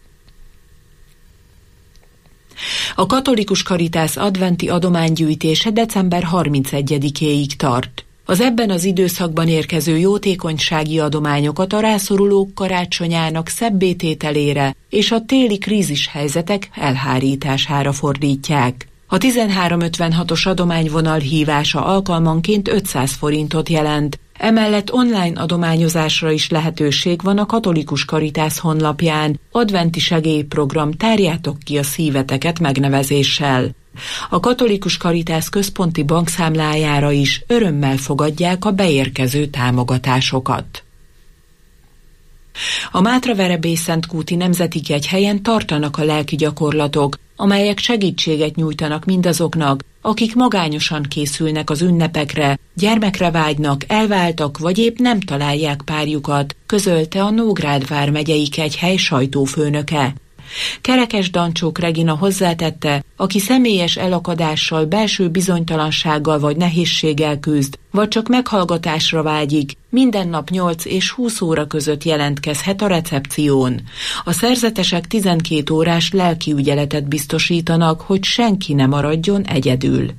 A Katolikus Karitász adventi adománygyűjtése december 31-éig tart. Az ebben az időszakban érkező jótékonysági adományokat a rászorulók karácsonyának szebbé-tételére és a téli krízishelyzetek elhárítására fordítják. A 1356-os adományvonal hívása alkalmanként 500 forintot jelent, emellett online adományozásra is lehetőség van a Katolikus Karitász honlapján, adventi segélyprogram Tárjátok ki a szíveteket megnevezéssel. A Katolikus Karitász központi bankszámlájára is örömmel fogadják a beérkező támogatásokat. A Mátraverebély-Szentkúti Nemzeti Kegyhelyen tartanak a lelki gyakorlatok, amelyek segítséget nyújtanak mindazoknak, akik magányosan készülnek az ünnepekre, gyermekre vágynak, elváltak vagy épp nem találják párjukat, közölte a Nógrád vármegyei kegyhely sajtófőnöke. Kerekes Dancsók Regina hozzátette, aki személyes elakadással, belső bizonytalansággal vagy nehézséggel küzd, vagy csak meghallgatásra vágyik, minden nap 8 és 20 óra között jelentkezhet a recepción. A szerzetesek 12 órás lelkiügyeletet biztosítanak, hogy senki ne maradjon egyedül.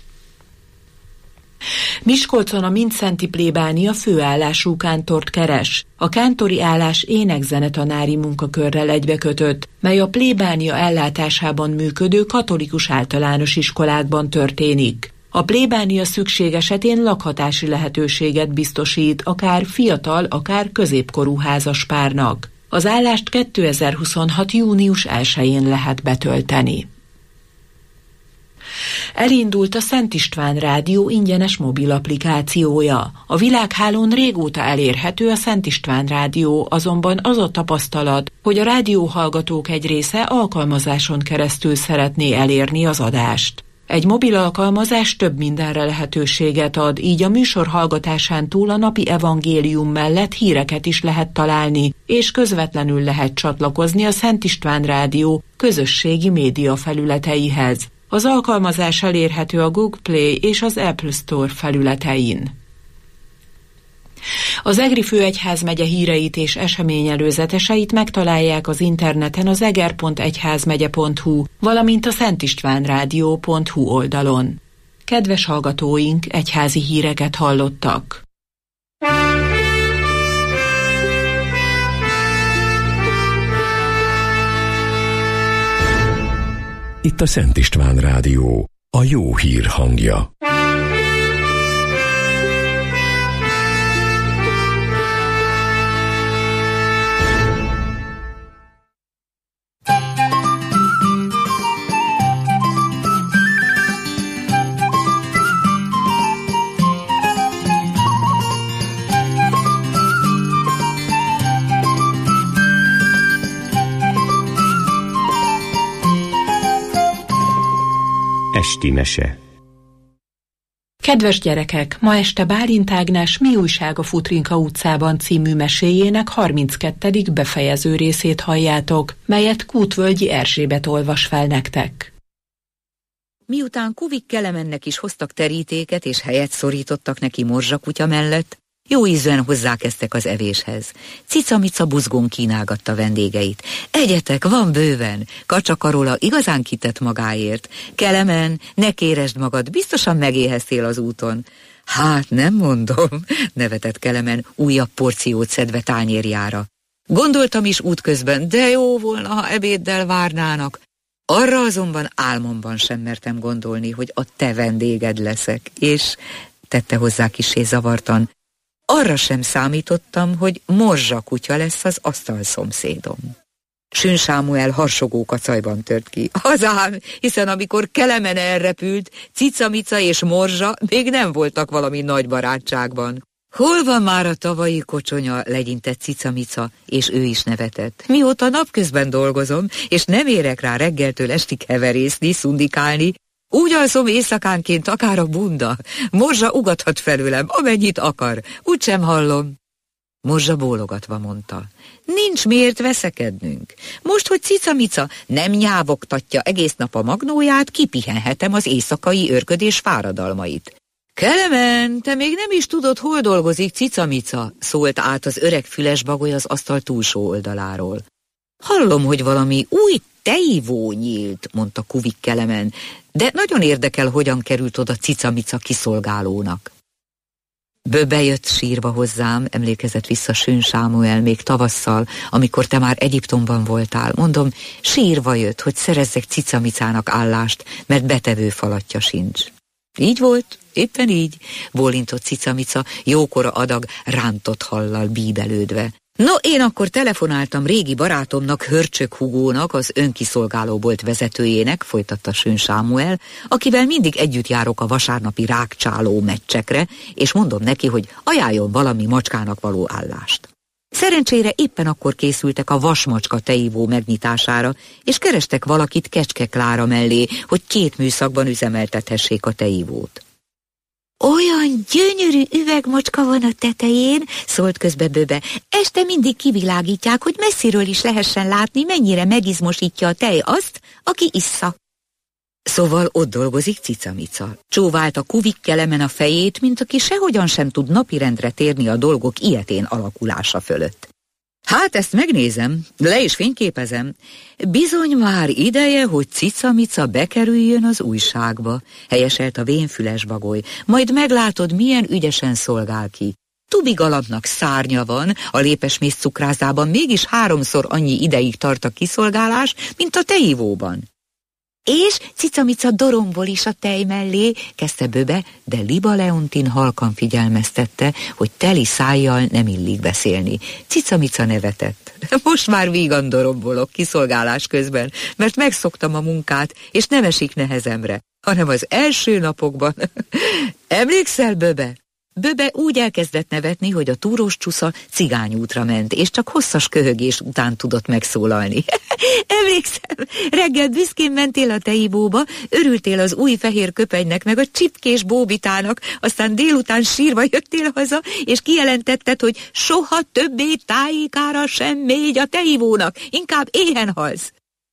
Miskolcon a Mindszenti plébánia főállású kántort keres. A kántori állás énekzenetanári munkakörrel egybekötött, mely a plébánia ellátásában működő katolikus általános iskolákban történik. A plébánia szükség esetén lakhatási lehetőséget biztosít akár fiatal, akár középkorú házaspárnak. Az állást 2026. június 1-én lehet betölteni. Elindult a Szent István Rádió ingyenes mobil applikációja. A világhálón régóta elérhető a Szent István Rádió, azonban az a tapasztalat, hogy a rádióhallgatók egy része alkalmazáson keresztül szeretné elérni az adást. Egy mobil alkalmazás több mindenre lehetőséget ad, így a műsor hallgatásán túl a napi evangélium mellett híreket is lehet találni, és közvetlenül lehet csatlakozni a Szent István Rádió közösségi média felületeihez. Az alkalmazás elérhető a Google Play és az Apple Store felületein. Az Egri főegyházmegye híreit és eseményelőzeteseit megtalálják az interneten az eger.egyházmegye.hu, valamint a szentistvánrádió.hu oldalon. Kedves hallgatóink, egyházi híreket hallottak. Itt a Szent István Rádió, a jó hír hangja. Esti mese. Kedves gyerekek, ma este Bálint Ágnes Mi újság a Futrinka utcában című meséjének 32. befejező részét halljátok, melyet Kútvölgyi Erzsébet olvas fel nektek. Miután Kuvik Kelemennek is hoztak terítéket és helyet szorítottak neki morzsakutya mellett, jó ízűen hozzákezdtek az evéshez. Cica-mica buzgón kínálgatta vendégeit. Egyetek, van bőven. Kacsa Karola igazán kitett magáért. Kelemen, ne kéresd magad, biztosan megéheztél az úton. Hát nem mondom, nevetett Kelemen, újabb porciót szedve tányérjára. Gondoltam is útközben, de jó volna, ha ebéddel várnának. Arra azonban álmomban sem mertem gondolni, hogy a te vendéged leszek, és tette hozzá kissé zavartan, arra sem számítottam, hogy morzsakutya lesz az asztalszomszédom. Sün Sámuel harsogó kacajban tört ki. Hazám, hiszen amikor Kelemen elrepült, Cica-mica és morzsa még nem voltak valami nagy barátságban. Hol van már a tavalyi kocsonya, legyintett Cica-mica, és ő is nevetett. Mióta napközben dolgozom, és nem érek rá reggeltől estig heverészni, szundikálni, úgy alszom éjszakánként akár a bunda. Morzsa ugathat felőlem, amennyit akar, úgysem hallom. Morzsa bólogatva mondta, nincs miért veszekednünk. Most, hogy Cica-mica nem nyávogtatja egész nap a magnóját, kipihenhetem az éjszakai őrködés fáradalmait. Kelemen, te még nem is tudod, hol dolgozik Cica-mica, szólt át az öreg fülesbagoly az asztal túlsó oldaláról. Hallom, hogy valami új teivó nyílt, mondta Kuvik Kelemen, de nagyon érdekel, hogyan került oda Cica-mica kiszolgálónak. Böbe jött sírva hozzám, emlékezett vissza Sün Sámuel még tavasszal, amikor te már Egyiptomban voltál. Mondom, sírva jött, hogy szerezzek Cica-micának állást, mert betevő falatja sincs. Így volt, éppen így, bólintott Cica-mica, jókora adag rántott hallal bíbelődve. No, én akkor telefonáltam régi barátomnak, Hörcsök Hugónak, az önkiszolgálóbolt vezetőjének, folytatta Sün Sámuel, akivel mindig együtt járok a vasárnapi rákcsáló meccsekre, és mondom neki, hogy ajánljon valami macskának való állást. Szerencsére éppen akkor készültek a vasmacska teivó megnyitására, és kerestek valakit Kecske Klára mellé, hogy 2 műszakban üzemeltethessék a teivót. Olyan gyönyörű üvegmacska van a tetején, szólt közbe Böbe. Este mindig kivilágítják, hogy messziről is lehessen látni, mennyire megizmosítja a tej azt, aki issza. Szóval ott dolgozik Cica-mica. Csóválta Kuvik Kelemen a fejét, mint aki sehogyan sem tud napirendre térni a dolgok ilyetén alakulása fölött. Hát ezt megnézem, le is fényképezem. Bizony már ideje, hogy Cica-mica bekerüljön az újságba, helyeselt a vénfüles bagoly. Majd meglátod, milyen ügyesen szolgál ki. Tubi Galambnak szárnya van, a lépesmész cukrázában mégis 3-szor annyi ideig tart a kiszolgálás, mint a teivóban. És Cica-mica dorombol is a tej mellé, kezdte Böbe, de Liba Leontin halkan figyelmeztette, hogy teli szájjal nem illik beszélni. Cica-mica nevetett. Most már vígan dorombolok kiszolgálás közben, mert megszoktam a munkát, és nem esik nehezemre. hanem az első napokban. Emlékszel, Böbe? Böbe úgy elkezdett nevetni, hogy a túrós csusza cigányútra ment, és csak hosszas köhögés után tudott megszólalni. Emlékszem, reggel büszkén mentél a teivóba, örültél az új fehér köpenynek, meg a csipkés bóbitának, aztán délután sírva jöttél haza, és kijelentetted, hogy soha többé tájékára sem mégy a teivónak, inkább éhen halsz.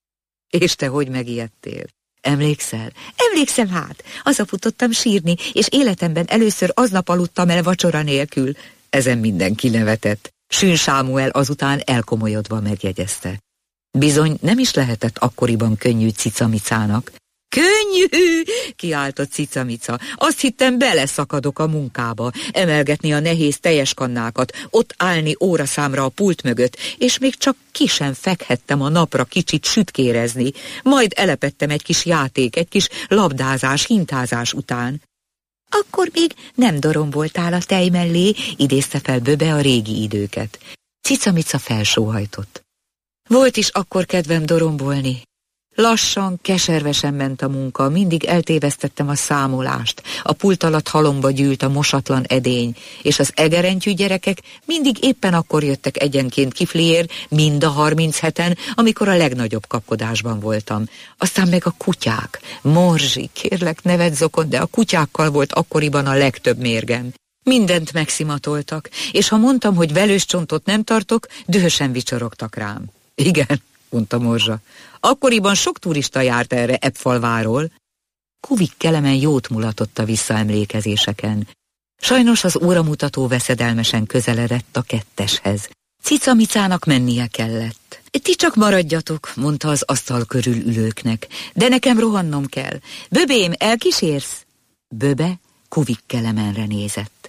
És te hogy megijedtél? Emlékszel? Emlékszem hát, hazafutottam sírni, és életemben először aznap aludtam el vacsora nélkül. Ezen mindenki nevetett. Sün Sámuel azután elkomolyodva megjegyezte. Bizony nem is lehetett akkoriban könnyű Cicamicának. Könnyű! Kiáltott Cicamica. Azt hittem, beleszakadok a munkába, emelgetni a nehéz teljeskannákat, ott állni óraszámra a pult mögött, és még csak ki sem fekhettem a napra kicsit sütkérezni. Majd elepettem egy kis játék, egy kis labdázás, hintázás után. Akkor még nem doromboltál a tej mellé, idézte fel Böbe a régi időket. Cicamica felsóhajtott. Volt is akkor kedvem dorombolni. Lassan, keservesen ment a munka, mindig eltévesztettem a számolást, a pult alatt halomba gyűlt a mosatlan edény, és az egerentyű gyerekek mindig éppen akkor jöttek egyenként kifliér, mind a 37-en, amikor a legnagyobb kapkodásban voltam. Aztán meg a kutyák. Morzsi, kérlek, nevetz zokon, de a kutyákkal volt akkoriban a legtöbb mérgem. Mindent megszimatoltak, és ha mondtam, hogy velős csontot nem tartok, dühösen vicsorogtak rám. Igen, mondta Morzsa. Akkoriban sok turista járt erre Ebbfalváról. Kuvik Kelemen jót mulatott a visszaemlékezéseken. Sajnos az óramutató veszedelmesen közeledett a 2-eshez. Cicamicának mennie kellett. Ti csak maradjatok, mondta az asztal körül ülőknek, de nekem rohannom kell. Böbém, elkísérsz? Böbe Kuvik Kelemenre nézett.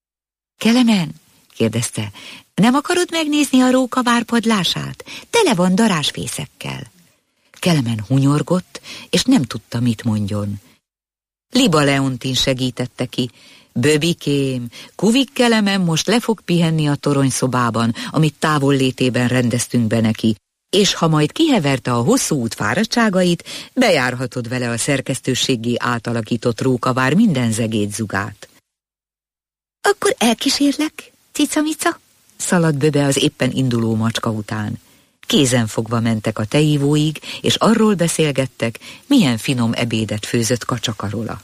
Kelemen? kérdezte. Nem akarod megnézni a róka várpadlását? Tele van darázsfészekkel. Kelemen hunyorgott, és nem tudta, mit mondjon. Liba Leontin segítette ki. Böbikém, Kuvik Kelemen most le fog pihenni a toronyszobában, amit távollétében rendeztünk be neki, és ha majd kiheverte a hosszú út fáradtságait, bejárhatod vele a szerkesztőséggé átalakított rókavár minden zegétzugát. Akkor elkísérlek, Cicamica? Szaladt Böbe az éppen induló macska után. Kézenfogva mentek a teivóig, és arról beszélgettek, milyen finom ebédet főzött Kacsakarola.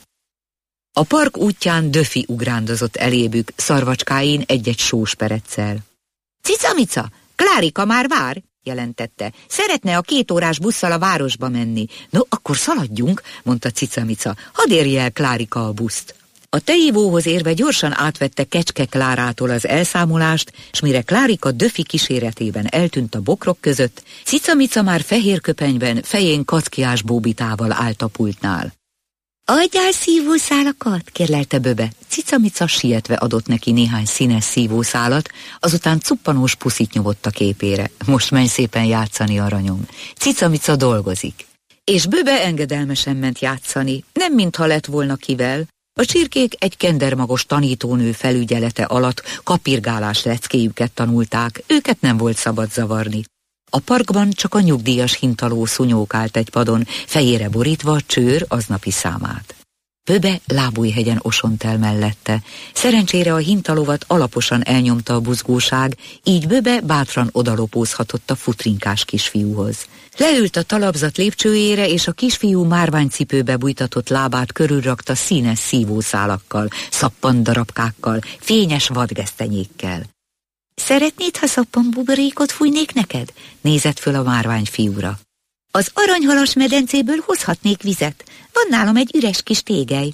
A park útján Döfi ugrándozott elébük, szarvacskáin egy-egy sóspereccel. Cicamica, Klárika már vár, jelentette. Szeretne a 2 órás busszal a városba menni. No, akkor szaladjunk, mondta Cicamica. Hadd érje el Klárika a buszt. A teivóhoz érve gyorsan átvette Kecske Klárától az elszámolást, s mire Klárika Döfi kíséretében eltűnt a bokrok között, Cicamica már fehér köpenyben, fején kackiás bóbitával állt a pultnál. Adjál szívószálakat, kérlelte Böbe. Cicamica sietve adott neki néhány színes szívószálat, azután cuppanós puszit nyomott a képére. Most menj szépen játszani, aranyom. Cicamica dolgozik. És Böbe engedelmesen ment játszani, nem mintha lett volna kivel. A csirkék egy kendermagos tanítónő felügyelete alatt kapirgálás leckéjüket tanulták, őket nem volt szabad zavarni. A parkban csak a nyugdíjas hintaló szunyók állt egy padon, fejére borítva a csőr aznapi számát. Böbe Lábújhegyen osont el mellette. Szerencsére a hintalovat alaposan elnyomta a buzgóság, így Böbe bátran odalopózhatott a futrinkás kisfiúhoz. Leült a talapzat lépcsőjére, és a kisfiú márványcipőbe bújtatott lábát körülrakta színes szívószálakkal, szappandarabkákkal, fényes vadgesztenyékkel. Szeretnéd, ha szappanbuborékot fújnék neked? Nézett föl a márvány fiúra. Az aranyhalas medencéből hozhatnék vizet. Van nálam egy üres kis tégely.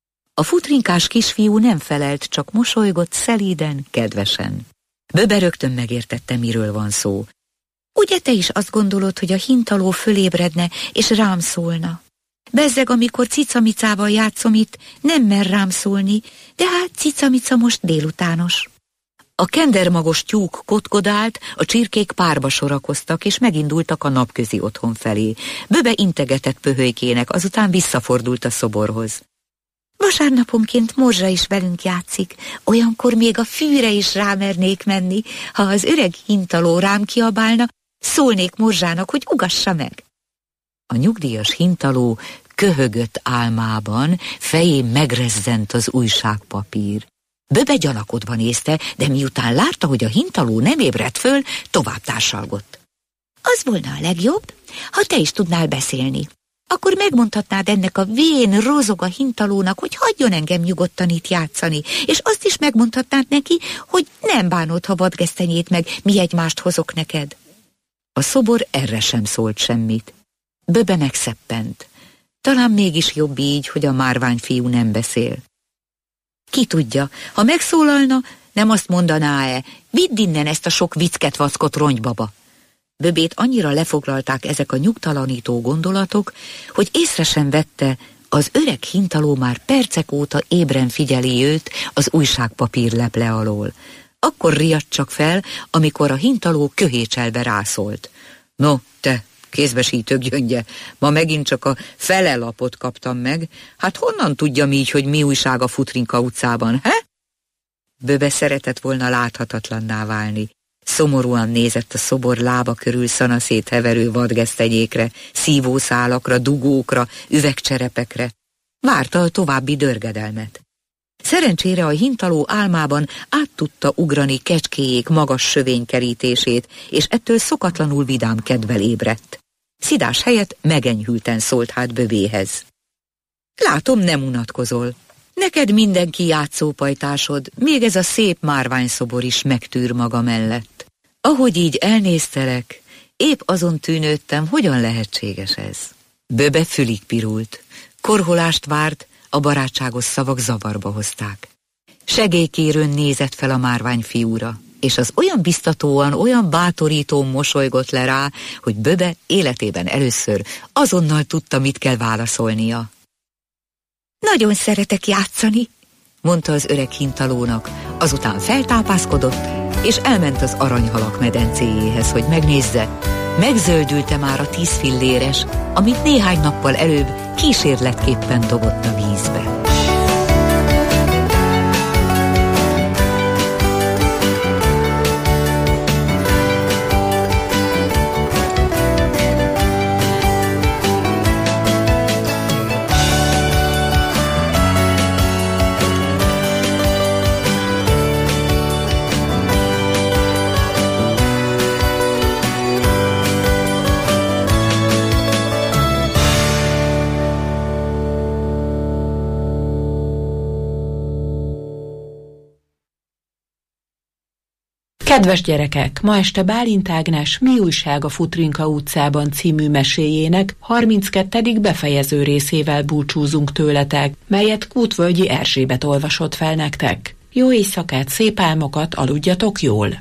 A futrinkás kisfiú nem felelt, csak mosolygott szelíden, kedvesen. Böbe rögtön megértette, miről van szó. Ugye te is azt gondolod, hogy a hintaló fölébredne, és rám szólna? Bezzeg, amikor Cicamicával játszom itt, nem mer rám szólni, de hát Cicamica most délutános. A kendermagos tyúk kotkodált, a csirkék párba sorakoztak, és megindultak a napközi otthon felé. Böbe integetett pöhölykének, azután visszafordult a szoborhoz. Vasárnaponként Morzsa is velünk játszik, olyankor még a fűre is rámernék menni, ha az öreg hintaló rám kiabálna, szólnék Morzsának, hogy ugassa meg. A nyugdíjas hintaló köhögött álmában, fején megrezzent az újságpapír. Böbe gyanakodva nézte, de miután látta, hogy a hintaló nem ébredt föl, tovább társalgott. Az volna a legjobb, ha te is tudnál beszélni. Akkor megmondhatnád ennek a vén, rozoga hintalónak, hogy hagyjon engem nyugodtan itt játszani, és azt is megmondhatnád neki, hogy nem bánod, ha vadgesztenyét meg mi egymást hozok neked. A szobor erre sem szólt semmit. Böbe megszeppent. Talán mégis jobb így, hogy a márványfiú nem beszél. Ki tudja, ha megszólalna, nem azt mondaná-e, vidd innen ezt a sok vicket-vackot, ronybaba. Böbét annyira lefoglalták ezek a nyugtalanító gondolatok, hogy észre sem vette, az öreg hintaló már percek óta ébren figyeli őt az újságpapír leple alól. Akkor riadt csak fel, amikor a hintaló köhécselve rászólt. No, te, kézbesítő gyöngye, ma megint csak a fele lapot kaptam meg, hát honnan tudjam így, hogy mi újság a Futrinka utcában, he? Böbe szeretett volna láthatatlanná válni. Szomorúan nézett a szobor lába körül szanaszét heverő vadgesztenyékre, szívószálakra, dugókra, üvegcserepekre. Várta a további dörgedelmet. Szerencsére a hintaló álmában át tudta ugrani kecskéjék magas sövénykerítését, és ettől szokatlanul vidám kedvel ébredt. Szidás helyett megenyhülten szólt hát Böbéhez. Látom, nem unatkozol. Neked mindenki játszópajtásod, még ez a szép márványszobor is megtűr maga mellett. Ahogy így elnéztelek, épp azon tűnődtem, hogyan lehetséges ez. Böbe fülig pirult. Korholást várt, a barátságos szavak zavarba hozták. Segélykérőn nézett fel a márványfiúra, és az olyan biztatóan, olyan bátorítón mosolygott le rá, hogy Böbe életében először azonnal tudta, mit kell válaszolnia. Nagyon szeretek játszani, mondta az öreg hintalónak, azután feltápászkodott, és elment az aranyhalak medencéjéhez, hogy megnézze. Megzöldülte már a 10 filléres, amit néhány nappal előbb kísérletképpen dobott a vízbe. Kedves gyerekek, ma este Bálint Ágnes Mi újság a Futrinka utcában című meséjének 32. befejező részével búcsúzunk tőletek, melyet Kútvölgyi Erzsébet olvasott fel nektek. Jó éjszakát, szép álmokat, aludjatok jól!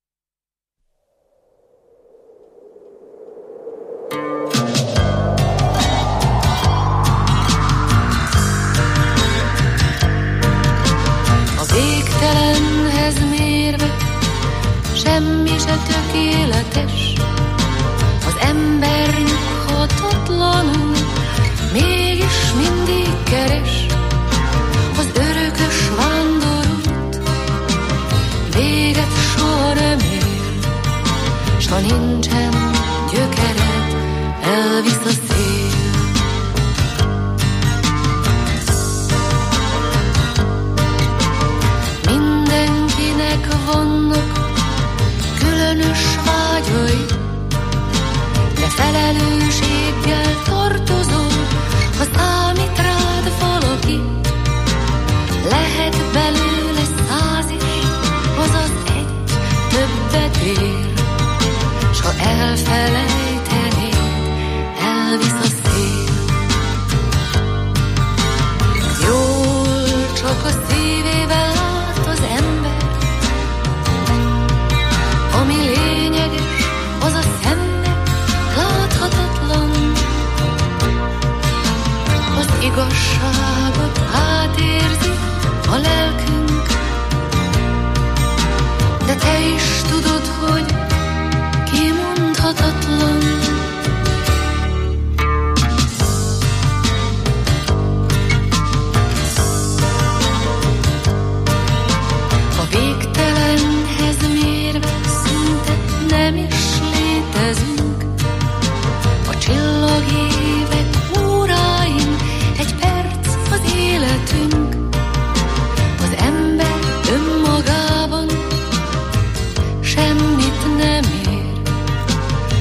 A végtelenhez mérve semmi se tökéletes, az ember nyughatatlanul mégis mindig keres, az örökös vándorút véget soha nem ér, s ha nincsen gyökered, elvisz a szél. Mindenkinek vannak különös vágyai, de felelősséggel tartozol, ha számít rád valaki. Lehet belőle 100 is, azaz egy többet ér, s ha elfelejtenéd, elvisz a